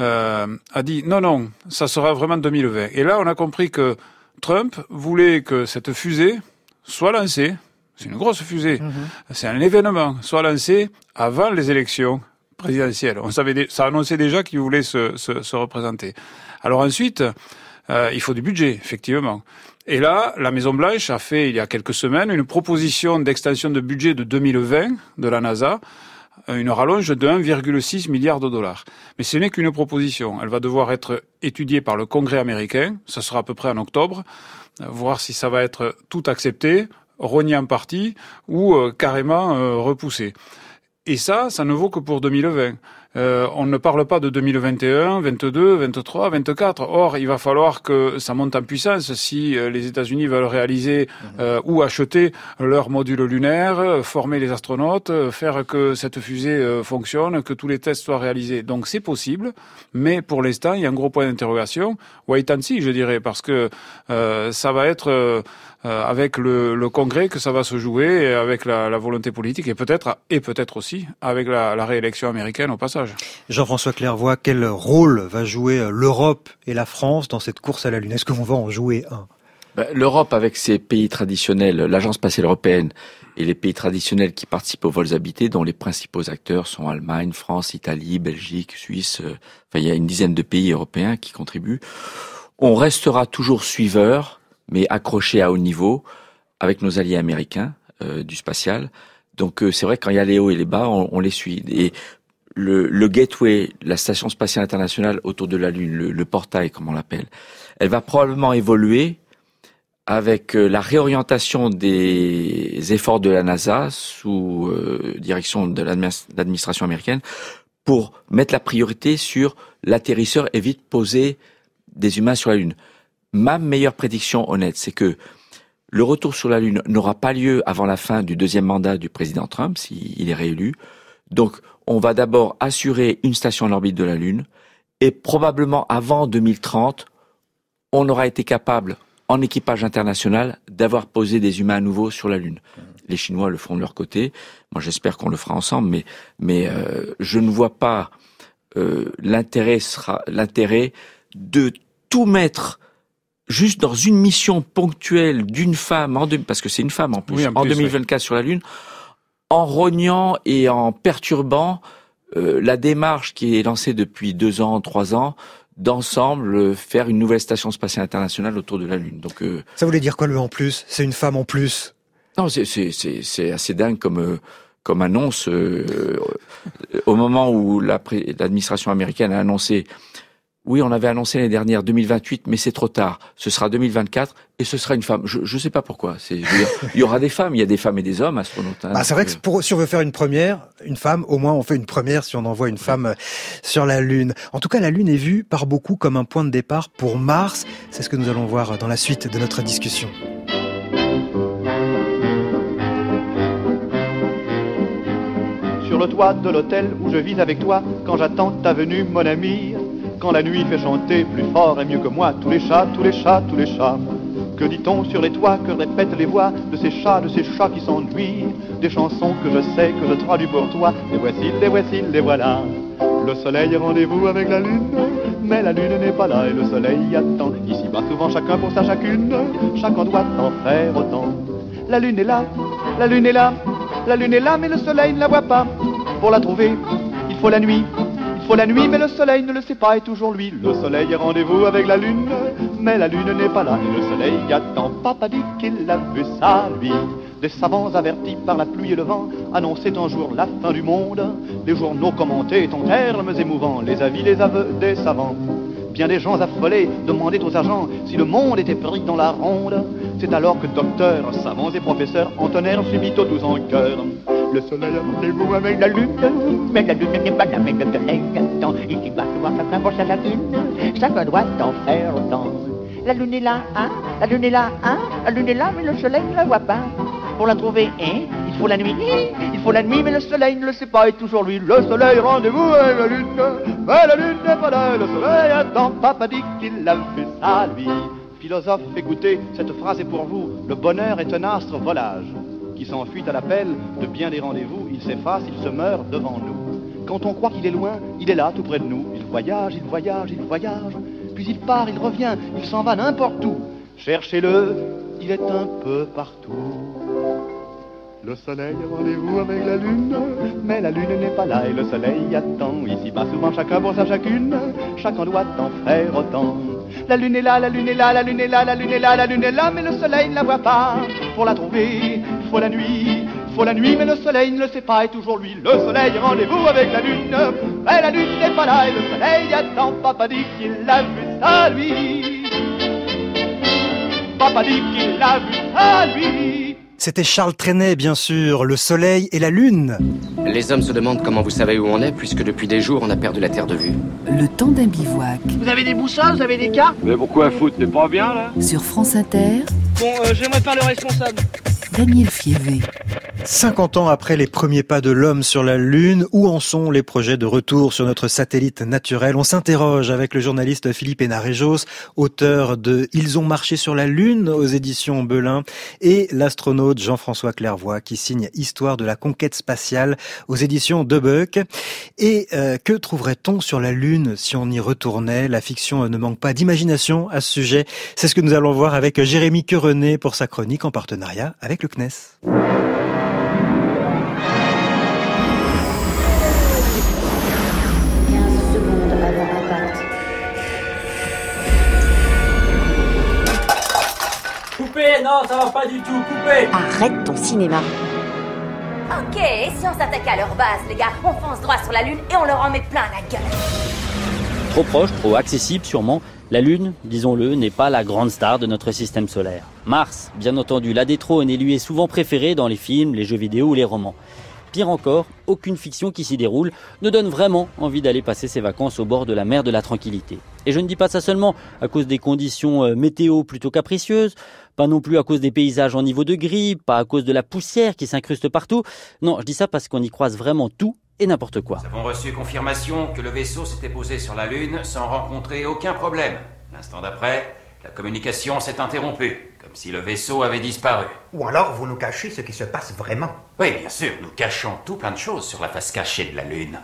a dit non, ça sera vraiment 2020. Et là, on a compris que Trump voulait que cette fusée soit lancée. C'est une grosse fusée. C'est un événement. Soit lancé avant les élections présidentielles. Ça annonçait déjà qu'il voulait se représenter. Alors ensuite, il faut du budget, effectivement. Et là, la Maison-Blanche a fait, il y a quelques semaines, une proposition d'extension de budget de 2020 de la NASA, une rallonge de 1,6 milliard de dollars. Mais ce n'est qu'une proposition. Elle va devoir être étudiée par le Congrès américain. Ça sera à peu près en octobre. Voir si ça va être tout accepté, rogné en partie ou carrément repoussé. Et ça ne vaut que pour 2020. On ne parle pas de 2021, 22, 23, 24. Or, il va falloir que ça monte en puissance si les États-Unis veulent réaliser ou acheter leur module lunaire, former les astronautes, faire que cette fusée fonctionne, que tous les tests soient réalisés. Donc c'est possible, mais pour l'instant, il y a un gros point d'interrogation. Wait and see, je dirais, parce que ça va être avec le Congrès que ça va se jouer, et avec la volonté politique, et peut-être aussi avec la réélection américaine au passage. Jean-François Clairvoy, quel rôle va jouer l'Europe et la France dans cette course à la Lune? Est-ce qu'on va en jouer un? L'Europe, avec ses pays traditionnels, l'Agence spatiale européenne et les pays traditionnels qui participent aux vols habités, dont les principaux acteurs sont Allemagne, France, Italie, Belgique, Suisse, il y a une dizaine de pays européens qui contribuent. On restera toujours suiveurs, mais accrochés à haut niveau, avec nos alliés américains du spatial. Donc c'est vrai que quand il y a les hauts et les bas, on les suit. Et le Gateway, la station spatiale internationale autour de la Lune, le portail comme on l'appelle, elle va probablement évoluer avec la réorientation des efforts de la NASA sous direction de l'administration américaine pour mettre la priorité sur l'atterrisseur et vite poser des humains sur la Lune. Ma meilleure prédiction honnête, c'est que le retour sur la Lune n'aura pas lieu avant la fin du deuxième mandat du président Trump, s'il est réélu. Donc, on va d'abord assurer une station en orbite de la Lune, et probablement avant 2030, on aura été capable, en équipage international, d'avoir posé des humains à nouveau sur la Lune. Les Chinois le feront de leur côté. Moi, j'espère qu'on le fera ensemble, mais je ne vois pas l'intérêt de tout mettre juste dans une mission ponctuelle d'une femme, parce que c'est une femme en plus, en 2024 sur la Lune, en rognant et en perturbant la démarche qui est lancée depuis 2 ans, 3 ans, d'ensemble faire une nouvelle station spatiale internationale autour de la Lune. Donc ça voulait dire quoi le en plus? C'est une femme en plus? Non, c'est assez dingue comme annonce. Au moment où l'administration américaine a annoncé, oui, on avait annoncé l'année dernière 2028, mais c'est trop tard. Ce sera 2024 et ce sera une femme. Je sais pas pourquoi. Je veux dire, il y aura des femmes, il y a des femmes et des hommes astronautes. C'est vrai que si on veut faire une première, une femme, au moins on fait une première si on envoie une femme sur la Lune. En tout cas, la Lune est vue par beaucoup comme un point de départ pour Mars. C'est ce que nous allons voir dans la suite de notre discussion. Sur le toit de l'hôtel où je vis avec toi, quand j'attends ta venue, mon ami. Quand la nuit fait chanter plus fort et mieux que moi tous les chats, tous les chats, tous les chats. Que dit-on sur les toits, que répètent les voix de ces chats qui s'ennuient? Des chansons que je sais, que je traduis pour toi. Les voici, les voilà. Le soleil est rendez-vous avec la lune, mais la lune n'est pas là et le soleil y attend. Ici-bas souvent chacun pour sa chacune, chacun doit en faire autant. La lune est là, la lune est là, la lune est là, mais le soleil ne la voit pas. Pour la trouver, il faut la nuit. Il faut la nuit, mais le soleil ne le sait pas, et toujours lui. Le soleil est rendez-vous avec la lune, mais la lune n'est pas là, et le soleil attend. Papa dit qu'il a vu ça, lui. Des savants avertis par la pluie et le vent annonçaient un jour la fin du monde. Les journaux commentaient en termes émouvants les avis, les aveux des savants. Bien des gens affolés demandaient aux agents si le monde était pris dans la ronde. C'est alors que docteurs, savants et professeurs entonnèrent subito tous en chœur. Le soleil a rendez-vous avec la lune, mais la lune n'est pas là, mais le soleil attend. Ici va souvent chacun pour sa lune, chacun doit en faire autant. La lune est là, hein, la lune est là, hein, la lune est là, mais le soleil ne la voit pas. Pour la trouver, hein, il faut la nuit, il faut la nuit, mais le soleil ne le sait pas, et toujours lui. Le soleil rendez-vous avec la lune, mais la lune n'est pas là, le soleil attend. Papa dit qu'il a fait ça, lui. Philosophe, écoutez, cette phrase est pour vous. Le bonheur est un astre volage qui s'enfuit à l'appel de bien des rendez-vous. Il s'efface, il se meurt devant nous. Quand on croit qu'il est loin, il est là tout près de nous. Il voyage, il voyage, il voyage, puis il part, il revient, il s'en va n'importe où. Cherchez-le, il est un peu partout. Le soleil a rendez-vous avec la lune, mais la lune n'est pas là et le soleil attend. Ici-bas souvent chacun pour sa chacune, chacun doit en faire autant. La lune est là, la lune est là, la lune est là, la lune est là, la lune est là, mais le soleil ne la voit pas. Pour la trouver, faut la nuit, mais le soleil ne le sait pas, et toujours lui, le soleil, rendez-vous avec la lune. Mais la lune n'est pas là, et le soleil attend, papa dit qu'il l'a vu ça lui. Papa dit qu'il l'a vu ça lui. C'était Charles Trenet, bien sûr, le soleil et la lune. Les hommes se demandent comment vous savez où on est, puisque depuis des jours, on a perdu la terre de vue. Le temps d'un bivouac. Vous avez des boussoles, vous avez des cartes? Mais pourquoi foutre? T'es pas bien, là? Sur France Inter. Bon, j'aimerais pas le responsable. Daniel Fievé. 50 ans après les premiers pas de l'homme sur la Lune, où en sont les projets de retour sur notre satellite naturel? On s'interroge avec le journaliste Philippe Hénarejos, auteur de Ils ont marché sur la Lune aux éditions Belin, et l'astronaute Jean-François Clairvoy qui signe Histoire de la conquête spatiale aux éditions Debuck. Et que trouverait-on sur la Lune si on y retournait? La fiction ne manque pas d'imagination à ce sujet. C'est ce que nous allons voir avec Jérémy Querenet pour sa chronique en partenariat avec le CNES. Coupez, non, ça va pas du tout, coupez. Arrête ton cinéma. Ok, si on s'attaquait à leur base, les gars, on fonce droit sur la Lune et on leur en met plein la gueule. Trop proche, trop accessible sûrement, la Lune, disons-le, n'est pas la grande star de notre système solaire. Mars, bien entendu, la détrône et lui est souvent préférée dans les films, les jeux vidéo ou les romans. Pire encore, aucune fiction qui s'y déroule ne donne vraiment envie d'aller passer ses vacances au bord de la mer de la tranquillité. Et je ne dis pas ça seulement à cause des conditions météo plutôt capricieuses, pas non plus à cause des paysages en niveau de gris, pas à cause de la poussière qui s'incruste partout. Non, je dis ça parce qu'on y croise vraiment tout et n'importe quoi. Nous avons reçu confirmation que le vaisseau s'était posé sur la Lune sans rencontrer aucun problème. L'instant d'après, la communication s'est interrompue, comme si le vaisseau avait disparu. Ou alors vous nous cachez ce qui se passe vraiment. Oui, bien sûr, nous cachons tout plein de choses sur la face cachée de la Lune.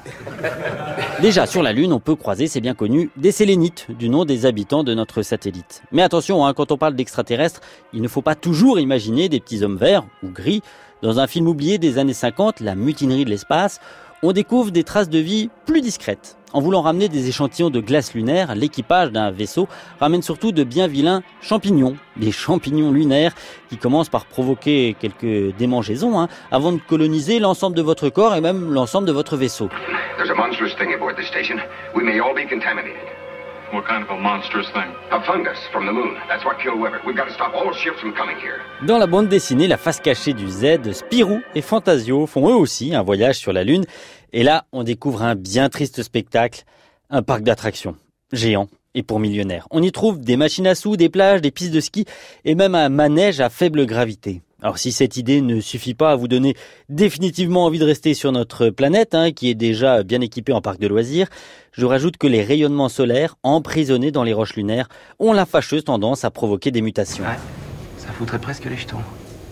Déjà, sur la Lune, on peut croiser, c'est bien connu, des sélénites, du nom des habitants de notre satellite. Mais attention, quand on parle d'extraterrestres, il ne faut pas toujours imaginer des petits hommes verts ou gris. Dans un film oublié des années 50, La mutinerie de l'espace, on découvre des traces de vie plus discrètes. En voulant ramener des échantillons de glace lunaire, l'équipage d'un vaisseau ramène surtout de bien vilains champignons, des champignons lunaires qui commencent par provoquer quelques démangeaisons avant de coloniser l'ensemble de votre corps et même l'ensemble de votre vaisseau. There's a monstrous thing aboard this station. We may all be contaminated. What kind of a monstrous thing? A fungus from the moon. That's what killed Weber. We've got to stop all ships from coming here. Dans la bande dessinée La face cachée du Z, Spirou et Fantasio font eux aussi un voyage sur la Lune. Et là, on découvre un bien triste spectacle, un parc d'attractions, géant et pour millionnaires. On y trouve des machines à sous, des plages, des pistes de ski et même un manège à faible gravité. Alors si cette idée ne suffit pas à vous donner définitivement envie de rester sur notre planète, qui est déjà bien équipée en parc de loisirs, je rajoute que les rayonnements solaires, emprisonnés dans les roches lunaires, ont la fâcheuse tendance à provoquer des mutations. Ouais, ça foutrait presque les jetons.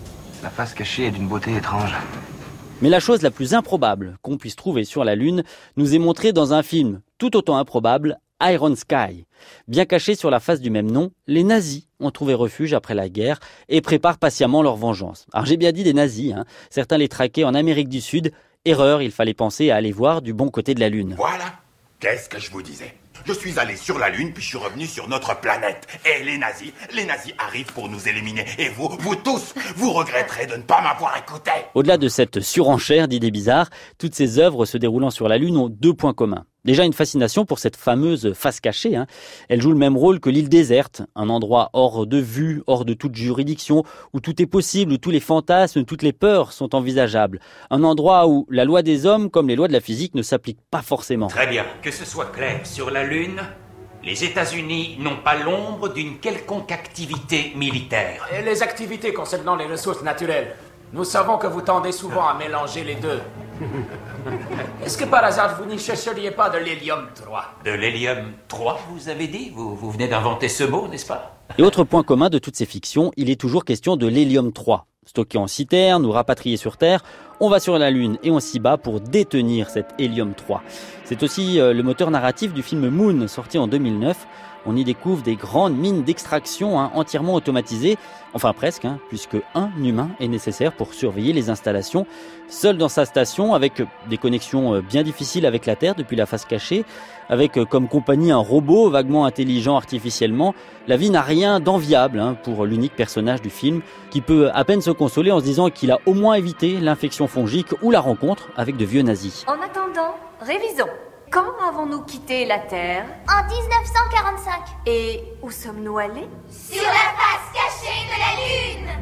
La face cachée est d'une beauté étrange. Mais la chose la plus improbable qu'on puisse trouver sur la Lune nous est montrée dans un film tout autant improbable, Iron Sky. Bien cachés sur la face du même nom, les nazis ont trouvé refuge après la guerre et préparent patiemment leur vengeance. Alors j'ai bien dit des nazis, certains les traquaient en Amérique du Sud. Erreur, il fallait penser à aller voir du bon côté de la Lune. Voilà, qu'est-ce que je vous disais? Je suis allé sur la Lune, puis je suis revenu sur notre planète. Et les nazis arrivent pour nous éliminer. Et vous tous, vous regretterez de ne pas m'avoir écouté. Au-delà de cette surenchère d'idées bizarres, toutes ces œuvres se déroulant sur la Lune ont deux points communs. Déjà une fascination pour cette fameuse face cachée. Elle joue le même rôle que l'île déserte, un endroit hors de vue, hors de toute juridiction, où tout est possible, où tous les fantasmes, toutes les peurs sont envisageables. Un endroit où la loi des hommes, comme les lois de la physique, ne s'appliquent pas forcément. Très bien, que ce soit clair, sur la Lune, les États-Unis n'ont pas l'ombre d'une quelconque activité militaire. Et les activités concernant les ressources naturelles, nous savons que vous tendez souvent à mélanger les deux. Est-ce que par hasard vous n'y chercheriez pas de l'hélium 3? De l'hélium 3, vous avez dit? Vous venez d'inventer ce mot, n'est-ce pas? Et autre point commun de toutes ces fictions, il est toujours question de l'hélium 3. Stocké en citerne ou rapatrié sur Terre, on va sur la Lune et on s'y bat pour détenir cet hélium 3. C'est aussi le moteur narratif du film Moon, sorti en 2009. On y découvre des grandes mines d'extraction entièrement automatisées, enfin presque, puisque un humain est nécessaire pour surveiller les installations. Seul dans sa station, avec des connexions bien difficiles avec la Terre depuis la face cachée, avec comme compagnie un robot vaguement intelligent artificiellement, la vie n'a rien d'enviable pour l'unique personnage du film, qui peut à peine se consoler en se disant qu'il a au moins évité l'infection fongique ou la rencontre avec de vieux nazis. En attendant, révisons. Quand avons-nous quitté la Terre? En 1945. Et où sommes-nous allés? Sur la face cachée de la Lune.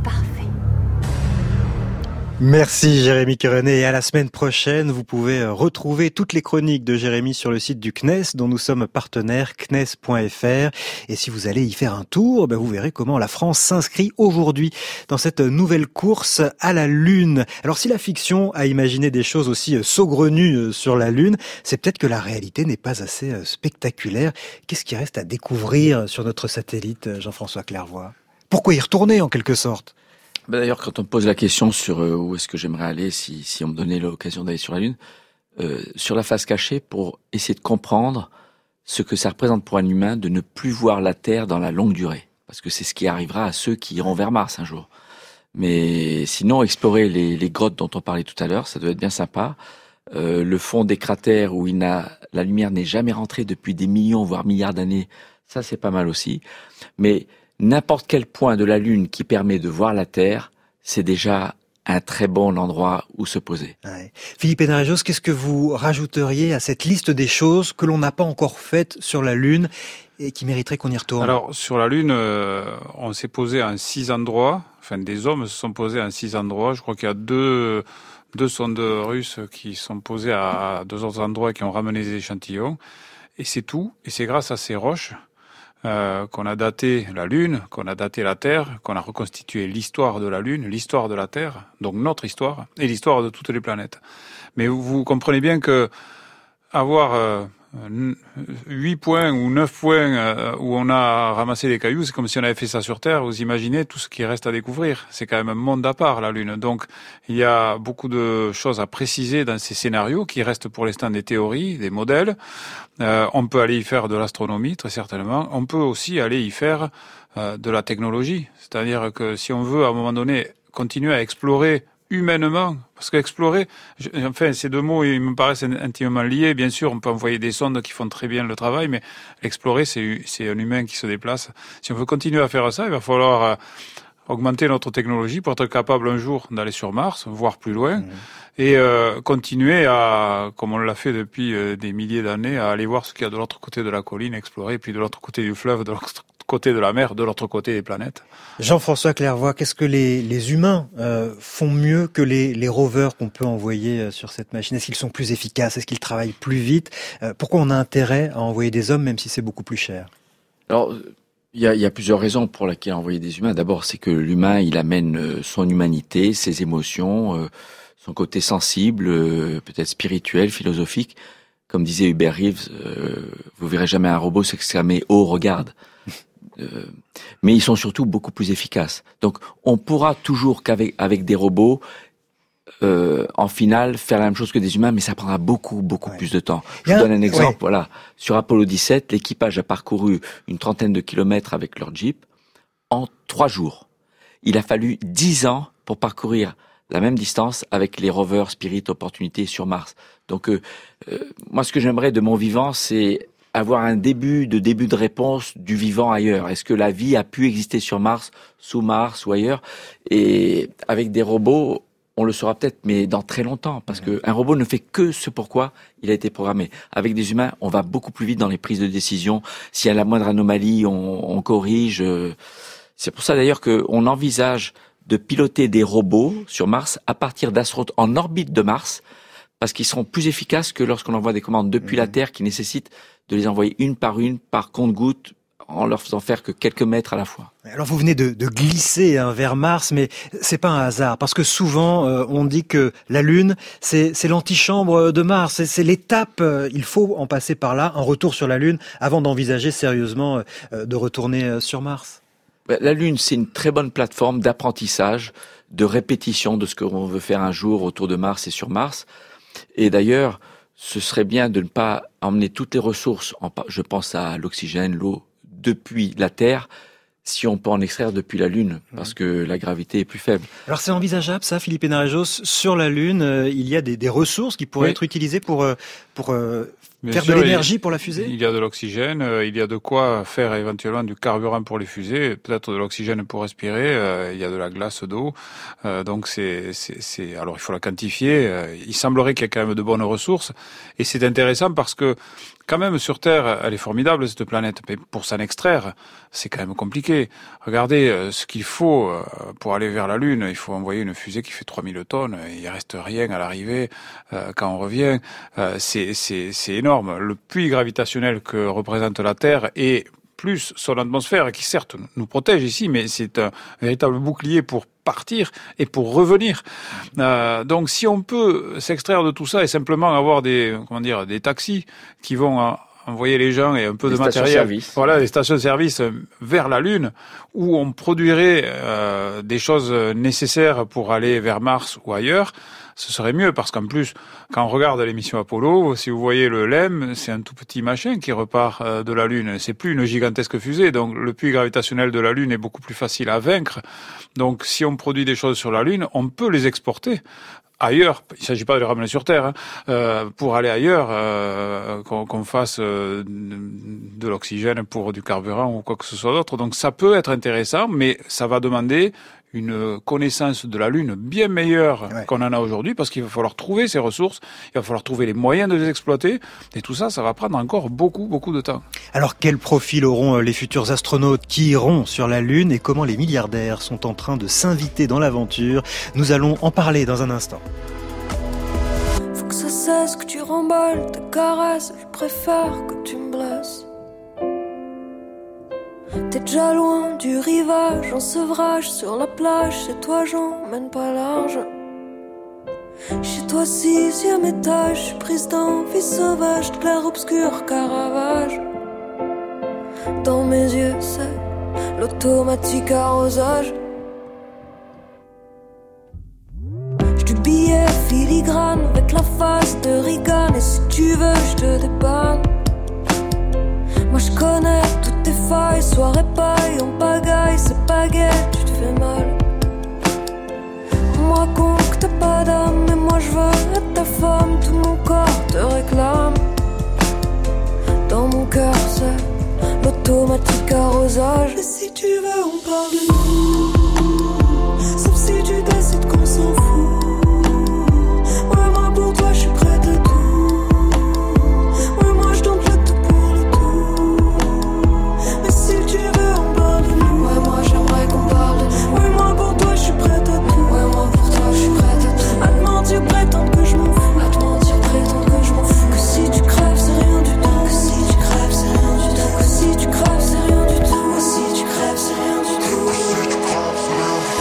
Merci Jérémy Querenet et à la semaine prochaine. Vous pouvez retrouver toutes les chroniques de Jérémy sur le site du CNES dont nous sommes partenaires, cnes.fr. Et si vous allez y faire un tour, vous verrez comment la France s'inscrit aujourd'hui dans cette nouvelle course à la Lune. Alors si la fiction a imaginé des choses aussi saugrenues sur la Lune, c'est peut-être que la réalité n'est pas assez spectaculaire. Qu'est-ce qui reste à découvrir sur notre satellite, Jean-François Clairvoy? Pourquoi y retourner en quelque sorte? D'ailleurs, quand on me pose la question sur où est-ce que j'aimerais aller si on me donnait l'occasion d'aller sur la Lune, sur la face cachée, pour essayer de comprendre ce que ça représente pour un humain de ne plus voir la Terre dans la longue durée. Parce que c'est ce qui arrivera à ceux qui iront vers Mars un jour. Mais sinon, explorer les grottes dont on parlait tout à l'heure, ça doit être bien sympa. Le fond des cratères où la lumière n'est jamais rentrée depuis des millions, voire milliards d'années, ça c'est pas mal aussi. Mais n'importe quel point de la Lune qui permet de voir la Terre, c'est déjà un très bon endroit où se poser. Ouais. Philippe Hénarejos, qu'est-ce que vous rajouteriez à cette liste des choses que l'on n'a pas encore faites sur la Lune et qui mériteraient qu'on y retourne? Alors, sur la Lune, on s'est posé à 6 endroits, enfin des hommes se sont posés à 6 endroits. Je crois qu'il y a deux sondes russes qui sont posées à 2 autres endroits qui ont ramené des échantillons. Et c'est tout. Et c'est grâce à ces roches qu'on a daté la Lune, qu'on a daté la Terre, qu'on a reconstitué l'histoire de la Lune, l'histoire de la Terre, donc notre histoire, et l'histoire de toutes les planètes. Mais vous comprenez bien que avoir 8 points ou 9 points où on a ramassé des cailloux, c'est comme si on avait fait ça sur Terre. Vous imaginez tout ce qui reste à découvrir. C'est quand même un monde à part, la Lune. Donc, il y a beaucoup de choses à préciser dans ces scénarios qui restent pour l'instant des théories, des modèles. On peut aller y faire de l'astronomie, très certainement. On peut aussi aller y faire de la technologie. C'est-à-dire que si on veut, à un moment donné, continuer à explorer humainement, parce qu'explorer, enfin, ces deux mots, ils me paraissent intimement liés. Bien sûr, on peut envoyer des sondes qui font très bien le travail, mais explorer, c'est un humain qui se déplace. Si on veut continuer à faire ça, il va falloir augmenter notre technologie pour être capable un jour d'aller sur Mars, voire plus loin, et continuer à, comme on l'a fait depuis des milliers d'années, à aller voir ce qu'il y a de l'autre côté de la colline, explorer, puis de l'autre côté du fleuve, de l'autre côté de la mer, de l'autre côté des planètes. Jean-François Clairvoy, qu'est-ce que les humains font mieux que les rovers qu'on peut envoyer sur cette machine? Est-ce qu'ils sont plus efficaces? Est-ce qu'ils travaillent plus vite? Pourquoi on a intérêt à envoyer des hommes, même si c'est beaucoup plus cher? Alors, il y a plusieurs raisons pour lesquelles envoyer des humains. D'abord, c'est que l'humain, il amène son humanité, ses émotions, son côté sensible, peut-être spirituel, philosophique. Comme disait Hubert Reeves, vous verrez jamais un robot s'exclamer « Oh, regarde !» mais ils sont surtout beaucoup plus efficaces. Donc, on pourra toujours qu'avec des robots, en finale, faire la même chose que des humains, mais ça prendra beaucoup plus de temps. Je vous donne un exemple. Voilà, sur Apollo 17, l'équipage a parcouru une 30aine de kilomètres avec leur Jeep en 3 jours. Il a fallu 10 ans pour parcourir la même distance avec les rovers Spirit, Opportunité sur Mars. Donc, moi, ce que j'aimerais de mon vivant, c'est avoir un début de réponse du vivant ailleurs. Est-ce que la vie a pu exister sur Mars, sous Mars ou ailleurs? Et avec des robots, on le saura peut-être, mais dans très longtemps, parce que un robot ne fait que ce pourquoi il a été programmé. Avec des humains, on va beaucoup plus vite dans les prises de décision. S'il y a la moindre anomalie, on corrige. C'est pour ça d'ailleurs qu'on envisage de piloter des robots sur Mars à partir d'astronautes en orbite de Mars, parce qu'ils seront plus efficaces que lorsqu'on envoie des commandes depuis la Terre qui nécessitent de les envoyer une, par compte-gouttes, en leur faisant faire que quelques mètres à la fois. Alors vous venez de glisser vers Mars, mais c'est pas un hasard, parce que souvent on dit que la Lune, c'est l'antichambre de Mars, c'est l'étape, il faut en passer par là, un retour sur la Lune, avant d'envisager sérieusement de retourner sur Mars. La Lune, c'est une très bonne plateforme d'apprentissage, de répétition de ce qu'on veut faire un jour autour de Mars et sur Mars. Et d'ailleurs, ce serait bien de ne pas emmener toutes les ressources, je pense à l'oxygène, l'eau, depuis la Terre, si on peut en extraire depuis la Lune, parce que la gravité est plus faible. Alors c'est envisageable ça, Philippe Hénarejos, sur la Lune, il y a des ressources qui pourraient être utilisées pour faire de l'énergie pour la fusée? Il y a de l'oxygène, il y a de quoi faire éventuellement du carburant pour les fusées, peut-être de l'oxygène pour respirer, il y a de la glace d'eau, donc alors il faut la quantifier, il semblerait qu'il y ait quand même de bonnes ressources, et c'est intéressant parce que quand même sur Terre, elle est formidable cette planète, mais pour s'en extraire, c'est quand même compliqué. Regardez ce qu'il faut pour aller vers la Lune, il faut envoyer une fusée qui fait 3000 tonnes, il reste rien à l'arrivée quand on revient, c'est énorme. Le puits gravitationnel que représente la Terre est plus son atmosphère, qui certes nous protège ici, mais c'est un véritable bouclier pour partir et pour revenir. Donc si on peut s'extraire de tout ça et simplement avoir des taxis qui vont envoyer les gens et un peu de matériel, des stations-service vers la Lune, où on produirait des choses nécessaires pour aller vers Mars ou ailleurs, ce serait mieux, parce qu'en plus, quand on regarde les missions Apollo, si vous voyez le LEM, c'est un tout petit machin qui repart de la Lune. C'est plus une gigantesque fusée, donc le puits gravitationnel de la Lune est beaucoup plus facile à vaincre. Donc si on produit des choses sur la Lune, on peut les exporter ailleurs. Il ne s'agit pas de les ramener sur Terre, pour aller ailleurs, qu'on fasse de l'oxygène pour du carburant ou quoi que ce soit d'autre. Donc ça peut être intéressant, mais ça va demander une connaissance de la Lune bien meilleure qu'on en a aujourd'hui, parce qu'il va falloir trouver ces ressources, il va falloir trouver les moyens de les exploiter, et tout ça, ça va prendre encore beaucoup de temps. Alors quel profil auront les futurs astronautes qui iront sur la Lune, et comment les milliardaires sont en train de s'inviter dans l'aventure? Nous allons en parler dans un instant. Faut que ça cesse, que tu remballes tes caresses, je préfère que tu me blesses. T'es déjà loin du rivage, en sevrage sur la plage. Chez toi j'emmène pas large. Chez toi 6e étage, je suis prise d'envie sauvage, de clair obscur Caravage. Dans mes yeux c'est l'automatique arrosage. J'du billet filigrane avec la face de Reagan, et si tu veux je te dépanne. Moi je connais toutes tes failles, soirée paille, en pagaille, c'est pas gai, tu te fais mal. On me raconte que t'as pas d'âme, mais moi je veux être ta femme, tout mon corps te réclame. Dans mon cœur c'est l'automatique arrosage. Et si tu veux on parle de nous, sauf si tu décides qu'on s'en fout. Ouais moi pour toi je suis prête à tout. Ouais moi je tente le tout. Si tu veux on parle de nous. Ouais moi j'aimerais qu'on parle de nous. Ouais moi pour toi je suis prête à tout. Ouais moi pour toi je suis prête à tout. À te mentir prétendre que je m'en fous. À te mentir prétendre que je m'en fous. Que si tu crèves c'est rien du tout. Que si tu crèves c'est rien du tout. Que si tu crèves c'est rien du tout. Que si tu crèves c'est rien du tout. Que si tu crèves c'est rien du tout.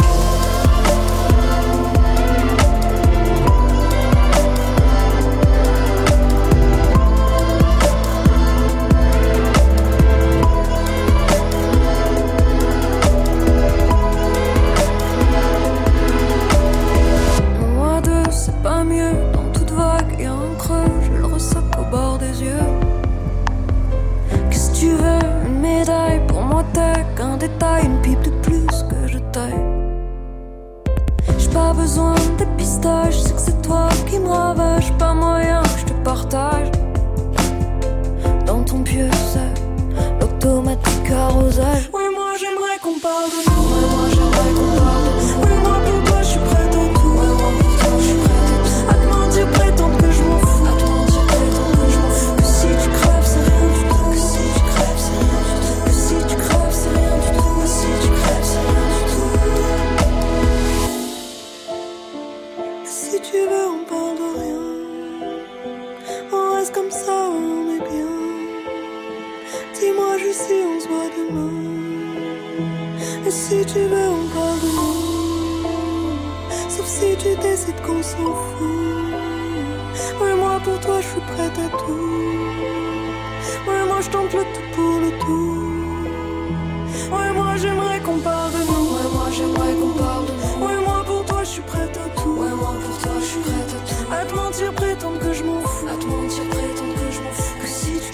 Une pipe de plus que je taille. J'ai pas besoin de dépistage, je sais que c'est toi qui me ravage. Pas moyen que je te partage. Dans ton pieu c'est l'automatique arrosage. Oui moi j'aimerais qu'on parle de nous. Oui moi j'aimerais qu'on parle de nous. Oui moi pour toi je suis prête à tout. Oui moi pour toi je suis prête à tout. À te mentir prétendre que je m'en fous. À te mentir prétendre que je m'en fous. Que si tu crèves c'est rien du tout. Que si tu crèves c'est rien du tout. Que si tu crèves c'est rien du tout. Si tu crèves, c'est rien du tout. Si tu veux, on parle de rien. On reste comme ça, on est bien. Dis-moi juste si on se voit demain. Et si tu veux, on parle de nous. Sauf si tu décides qu'on s'en fout. Ouais, moi pour toi, je suis prête à tout. Ouais, moi je tente le tout pour le tout. Ouais moi j'aimerais qu'on parle de nous. Ouais moi j'aimerais qu'on parle de nous. Ouais moi pour toi je suis prête à tout. Ouais moi pour toi je suis prête à tout. À te mentir prétendre que je m'en fous. À te mentir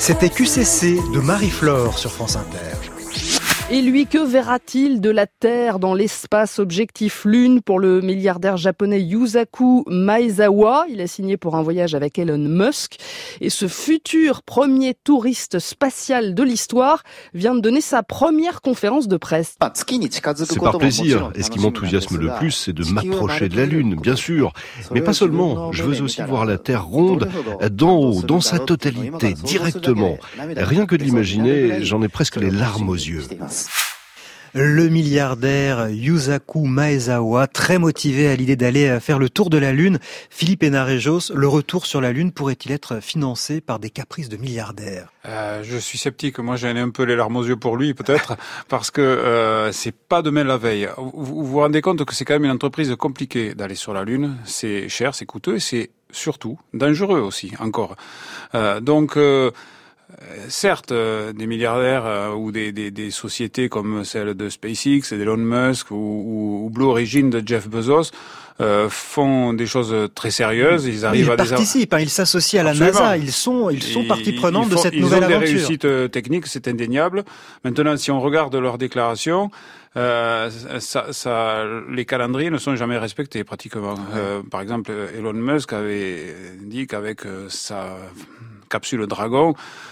C'était QCC de Marie-Flore sur France Inter. Et lui, que verra-t-il de la Terre dans l'espace objectif Lune pour le milliardaire japonais Yusaku Maezawa? Il a signé pour un voyage avec Elon Musk. Et ce futur premier touriste spatial de l'histoire vient de donner sa première conférence de presse. C'est par plaisir. Et ce qui m'enthousiasme le plus, c'est de m'approcher de la Lune, bien sûr. Mais pas seulement. Je veux aussi voir la Terre ronde, d'en haut, dans sa totalité, directement. Rien que de l'imaginer, j'en ai presque les larmes aux yeux. Le milliardaire Yusaku Maezawa, très motivé à l'idée d'aller faire le tour de la Lune. Philippe Hénarejos, le retour sur la Lune pourrait-il être financé par des caprices de milliardaires? Je suis sceptique. Moi, j'ai un peu les larmes aux yeux pour lui, peut-être, parce que c'est pas demain la veille. Vous vous rendez compte que c'est quand même une entreprise compliquée d'aller sur la Lune. C'est cher, c'est coûteux, et c'est surtout dangereux aussi, encore. Certes, des milliardaires ou des sociétés comme celle de SpaceX, d'Elon Musk ou Blue Origin de Jeff Bezos font des choses très sérieuses. Ils arrivent à participent, ils s'associent à la NASA. Ils sont partie prenante de cette nouvelle aventure. Ils ont des réussites techniques, c'est indéniable. Maintenant, si on regarde leurs déclarations, les calendriers ne sont jamais respectés pratiquement. Par exemple, Elon Musk avait dit qu'avec sa capsule Dragon,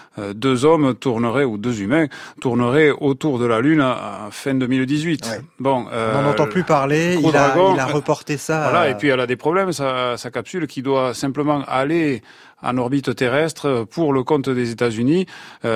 2 hommes tourneraient, ou 2 humains tourneraient autour de la Lune à fin 2018. Ouais. Bon, on n'en entend plus parler. Il a reporté ça. Voilà, et puis elle a des problèmes, sa capsule, qui doit simplement aller en orbite terrestre pour le compte des États-Unis.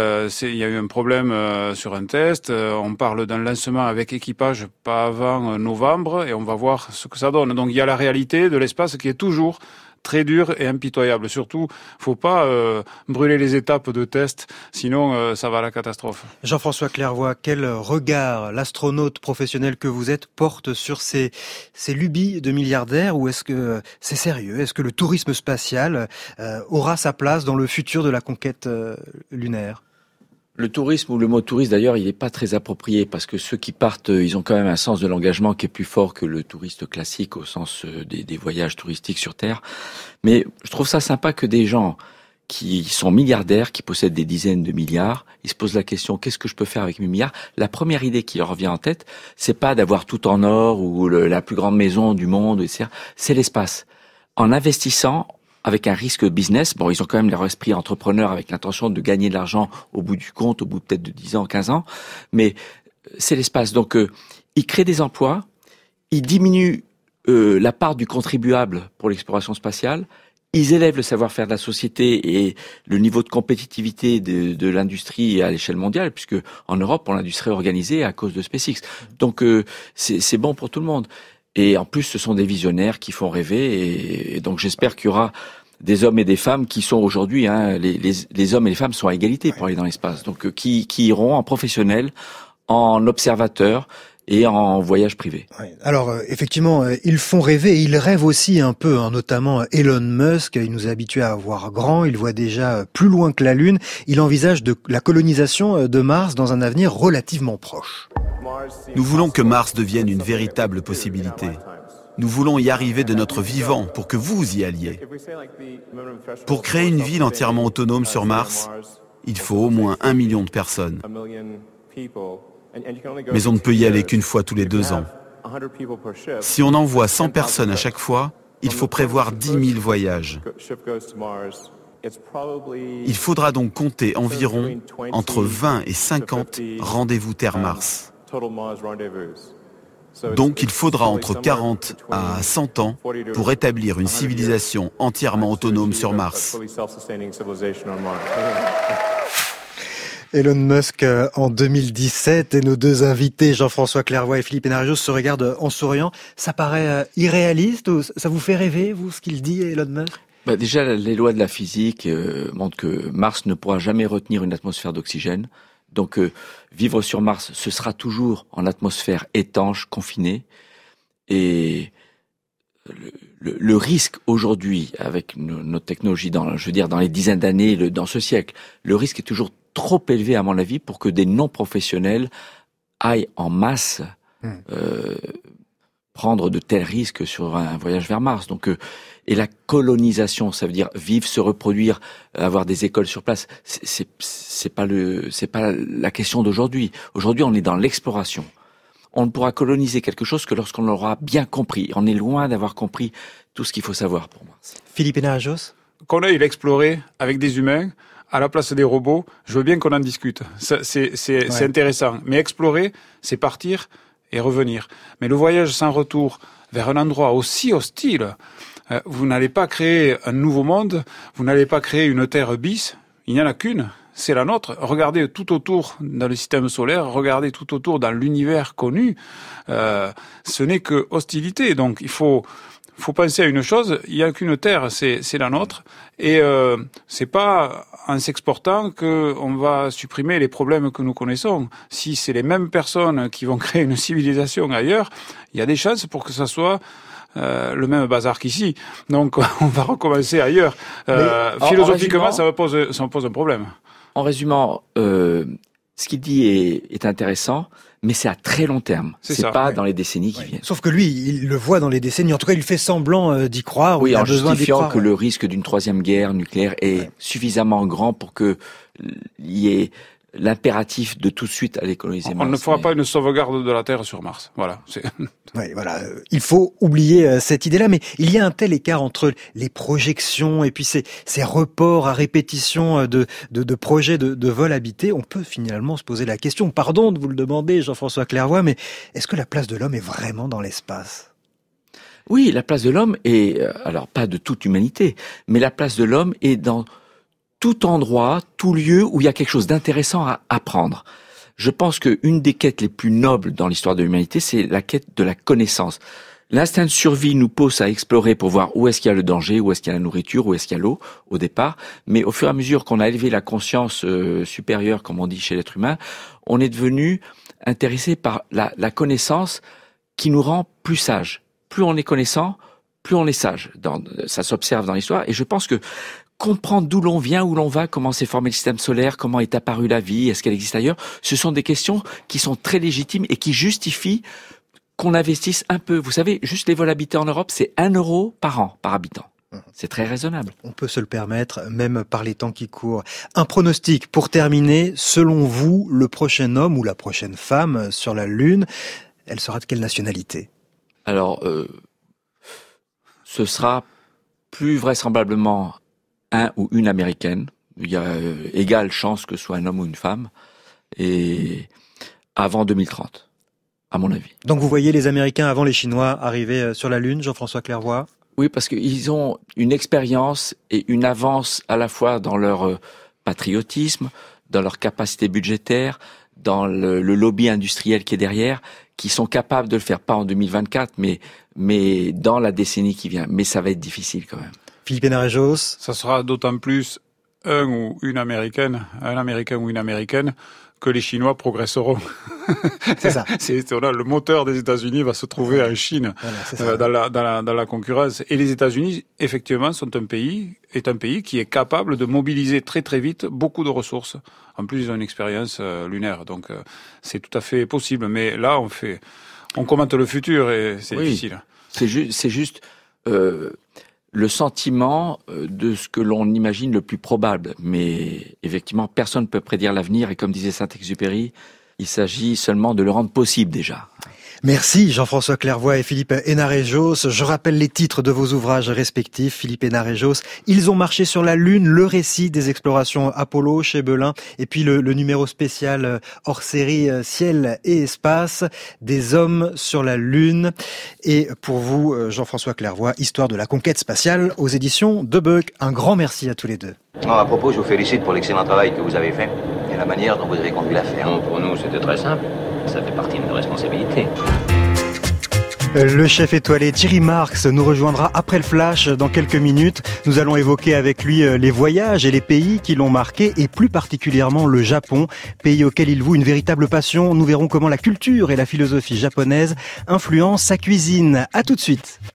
Il y a eu un problème sur un test. On parle d'un lancement avec équipage pas avant novembre, et on va voir ce que ça donne. Donc il y a la réalité de l'espace qui est toujours très dur et impitoyable. Surtout, faut pas brûler les étapes de test, sinon ça va à la catastrophe. Jean-François Clairvoy, quel regard l'astronaute professionnel que vous êtes porte sur ces lubies de milliardaires, ou est-ce que c'est sérieux? Est-ce que le tourisme spatial aura sa place dans le futur de la conquête lunaire? Le tourisme, ou le mot touriste d'ailleurs, il n'est pas très approprié, parce que ceux qui partent, ils ont quand même un sens de l'engagement qui est plus fort que le touriste classique au sens des voyages touristiques sur Terre. Mais je trouve ça sympa que des gens qui sont milliardaires, qui possèdent des dizaines de milliards, ils se posent la question, qu'est-ce que je peux faire avec mes milliards? La première idée qui leur vient en tête, c'est pas d'avoir tout en or ou la plus grande maison du monde, etc. C'est l'espace. En investissant, avec un risque business, bon, ils ont quand même leur esprit entrepreneur avec l'intention de gagner de l'argent au bout du compte, au bout peut-être de 10 ans, 15 ans, mais c'est l'espace. Donc, ils créent des emplois, ils diminuent la part du contribuable pour l'exploration spatiale, ils élèvent le savoir-faire de la société et le niveau de compétitivité de l'industrie à l'échelle mondiale, puisque en Europe, on a dû se réorganiser à cause de SpaceX. Donc, c'est bon pour tout le monde. Et en plus, ce sont des visionnaires qui font rêver, et donc j'espère qu'il y aura des hommes et des femmes qui sont aujourd'hui, les hommes et les femmes sont à égalité pour aller dans l'espace, donc qui iront en professionnel, en observateur et en voyage privé. Oui. Alors effectivement, ils font rêver, et ils rêvent aussi un peu, notamment Elon Musk. Il nous a habitués à voir grand, il voit déjà plus loin que la Lune. Il envisage la colonisation de Mars dans un avenir relativement proche. Nous voulons que Mars devienne une véritable possibilité. Nous voulons y arriver de notre vivant pour que vous y alliez. Pour créer une ville entièrement autonome sur Mars, il faut au moins 1 million de personnes. Mais on ne peut y aller qu'une fois tous les 2 ans. Si on envoie 100 personnes à chaque fois, il faut prévoir 10 000 voyages. Il faudra donc compter environ entre 20 et 50 rendez-vous Terre-Mars. Donc il faudra entre 40 à 100 ans pour établir une civilisation entièrement autonome sur Mars. Elon Musk en 2017, et nos 2 invités, Jean-François Clairvoy et Philippe Hénarejos, se regardent en souriant. Ça paraît irréaliste, ou ça vous fait rêver, vous, ce qu'il dit, Elon Musk? Déjà, les lois de la physique montrent que Mars ne pourra jamais retenir une atmosphère d'oxygène. Donc, vivre sur Mars, ce sera toujours en atmosphère étanche, confinée. Et le risque aujourd'hui, avec notre technologie, dans les dizaines d'années, dans ce siècle, le risque est toujours trop élevé, à mon avis, pour que des non-professionnels aillent en masse prendre de tels risques sur un voyage vers Mars. Donc, et la colonisation, ça veut dire vivre, se reproduire, avoir des écoles sur place. C'est pas la question d'aujourd'hui. Aujourd'hui, on est dans l'exploration. On ne pourra coloniser quelque chose que lorsqu'on l'aura bien compris. On est loin d'avoir compris tout ce qu'il faut savoir pour Mars. Philippe Hénarejos ? Qu'on aille l'explorer avec des humains, à la place des robots, je veux bien qu'on en discute. C'est intéressant. Mais explorer, c'est partir et revenir. Mais le voyage sans retour vers un endroit aussi hostile, vous n'allez pas créer un nouveau monde, vous n'allez pas créer une Terre bis, il n'y en a qu'une. C'est la nôtre. Regardez tout autour dans le système solaire, regardez tout autour dans l'univers connu. Ce n'est que hostilité. Donc il faut penser à une chose, il n'y a qu'une Terre, c'est la nôtre. Et c'est pas en s'exportant qu'on va supprimer les problèmes que nous connaissons. Si c'est les mêmes personnes qui vont créer une civilisation ailleurs, il y a des chances pour que ça soit le même bazar qu'ici. Donc on va recommencer ailleurs. Philosophiquement, ça me pose un problème. En résumant, ce qu'il dit est intéressant, mais c'est à très long terme. C'est pas dans les décennies qui viennent. Sauf que lui, il le voit dans les décennies. En tout cas, il fait semblant d'y croire. Oui, en justifiant que le risque d'une troisième guerre nucléaire est suffisamment grand pour que il y ait l'impératif de tout de suite aller coloniser Mars. On ne fera pas une sauvegarde de la Terre sur Mars. Voilà. Oui, voilà. Il faut oublier cette idée-là, mais il y a un tel écart entre les projections et puis ces reports à répétition de projets de vol habité. On peut finalement se poser la question, pardon de vous le demander, Jean-François Clairvoy, mais est-ce que la place de l'homme est vraiment dans l'espace ? Oui, la place de l'homme est, alors pas de toute humanité, mais la place de l'homme est dans tout endroit, tout lieu où il y a quelque chose d'intéressant à apprendre. Je pense qu'une des quêtes les plus nobles dans l'histoire de l'humanité, c'est la quête de la connaissance. L'instinct de survie nous pousse à explorer pour voir où est-ce qu'il y a le danger, où est-ce qu'il y a la nourriture, où est-ce qu'il y a l'eau au départ. Mais au fur et à mesure qu'on a élevé la conscience supérieure, comme on dit chez l'être humain, on est devenu intéressé par la connaissance qui nous rend plus sages. Plus on est connaissant, plus on est sage. Ça s'observe dans l'histoire. Et je pense que comprendre d'où l'on vient, où l'on va, comment s'est formé le système solaire, comment est apparue la vie, est-ce qu'elle existe ailleurs, ce sont des questions qui sont très légitimes et qui justifient qu'on investisse un peu. Vous savez, juste les vols habités en Europe, c'est 1 euro par an, par habitant. C'est très raisonnable. On peut se le permettre, même par les temps qui courent. Un pronostic pour terminer. Selon vous, le prochain homme ou la prochaine femme sur la Lune, elle sera de quelle nationalité ? Alors, ce sera plus vraisemblablement un ou une américaine. Il y a égale chance que ce soit un homme ou une femme. Et avant 2030, à mon avis. Donc vous voyez les Américains avant les Chinois arriver sur la Lune, Jean-François Clairvoy ? Oui, parce qu'ils ont une expérience et une avance à la fois dans leur patriotisme, dans leur capacité budgétaire, dans le lobby industriel qui est derrière, qui sont capables de le faire, pas en 2024, mais dans la décennie qui vient. Mais ça va être difficile quand même. Philippe Hénarejos. Ça sera d'autant plus un ou une Américaine, un Américain ou une Américaine, que les Chinois progresseront. C'est ça. Le moteur des États-Unis va se trouver en Chine, dans la concurrence. Et les États-Unis, effectivement, est un pays qui est capable de mobiliser très très vite beaucoup de ressources. En plus, ils ont une expérience lunaire, donc c'est tout à fait possible. Mais là, on commente le futur et c'est difficile. C'est juste le sentiment de ce que l'on imagine le plus probable. Mais effectivement, personne ne peut prédire l'avenir. Et comme disait Saint-Exupéry, il s'agit seulement de le rendre possible déjà. Merci Jean-François Clairvoy et Philippe Hénarejos. Je rappelle les titres de vos ouvrages respectifs. Philippe Hénarejos, Ils ont marché sur la Lune, le récit des explorations Apollo chez Belin. Et puis le numéro spécial hors série Ciel et Espace, des hommes sur la Lune. Et pour vous, Jean-François Clairvoy, Histoire de la conquête spatiale aux éditions de Buck. Un grand merci à tous les deux. À propos, je vous félicite pour l'excellent travail que vous avez fait et la manière dont vous avez conduit l'affaire. Non, pour nous, c'était très simple. Ça fait partie de nos responsabilités. Le chef étoilé Thierry Marx nous rejoindra après le flash dans quelques minutes. Nous allons évoquer avec lui les voyages et les pays qui l'ont marqué et plus particulièrement le Japon, pays auquel il voue une véritable passion. Nous verrons comment la culture et la philosophie japonaise influencent sa cuisine. À tout de suite.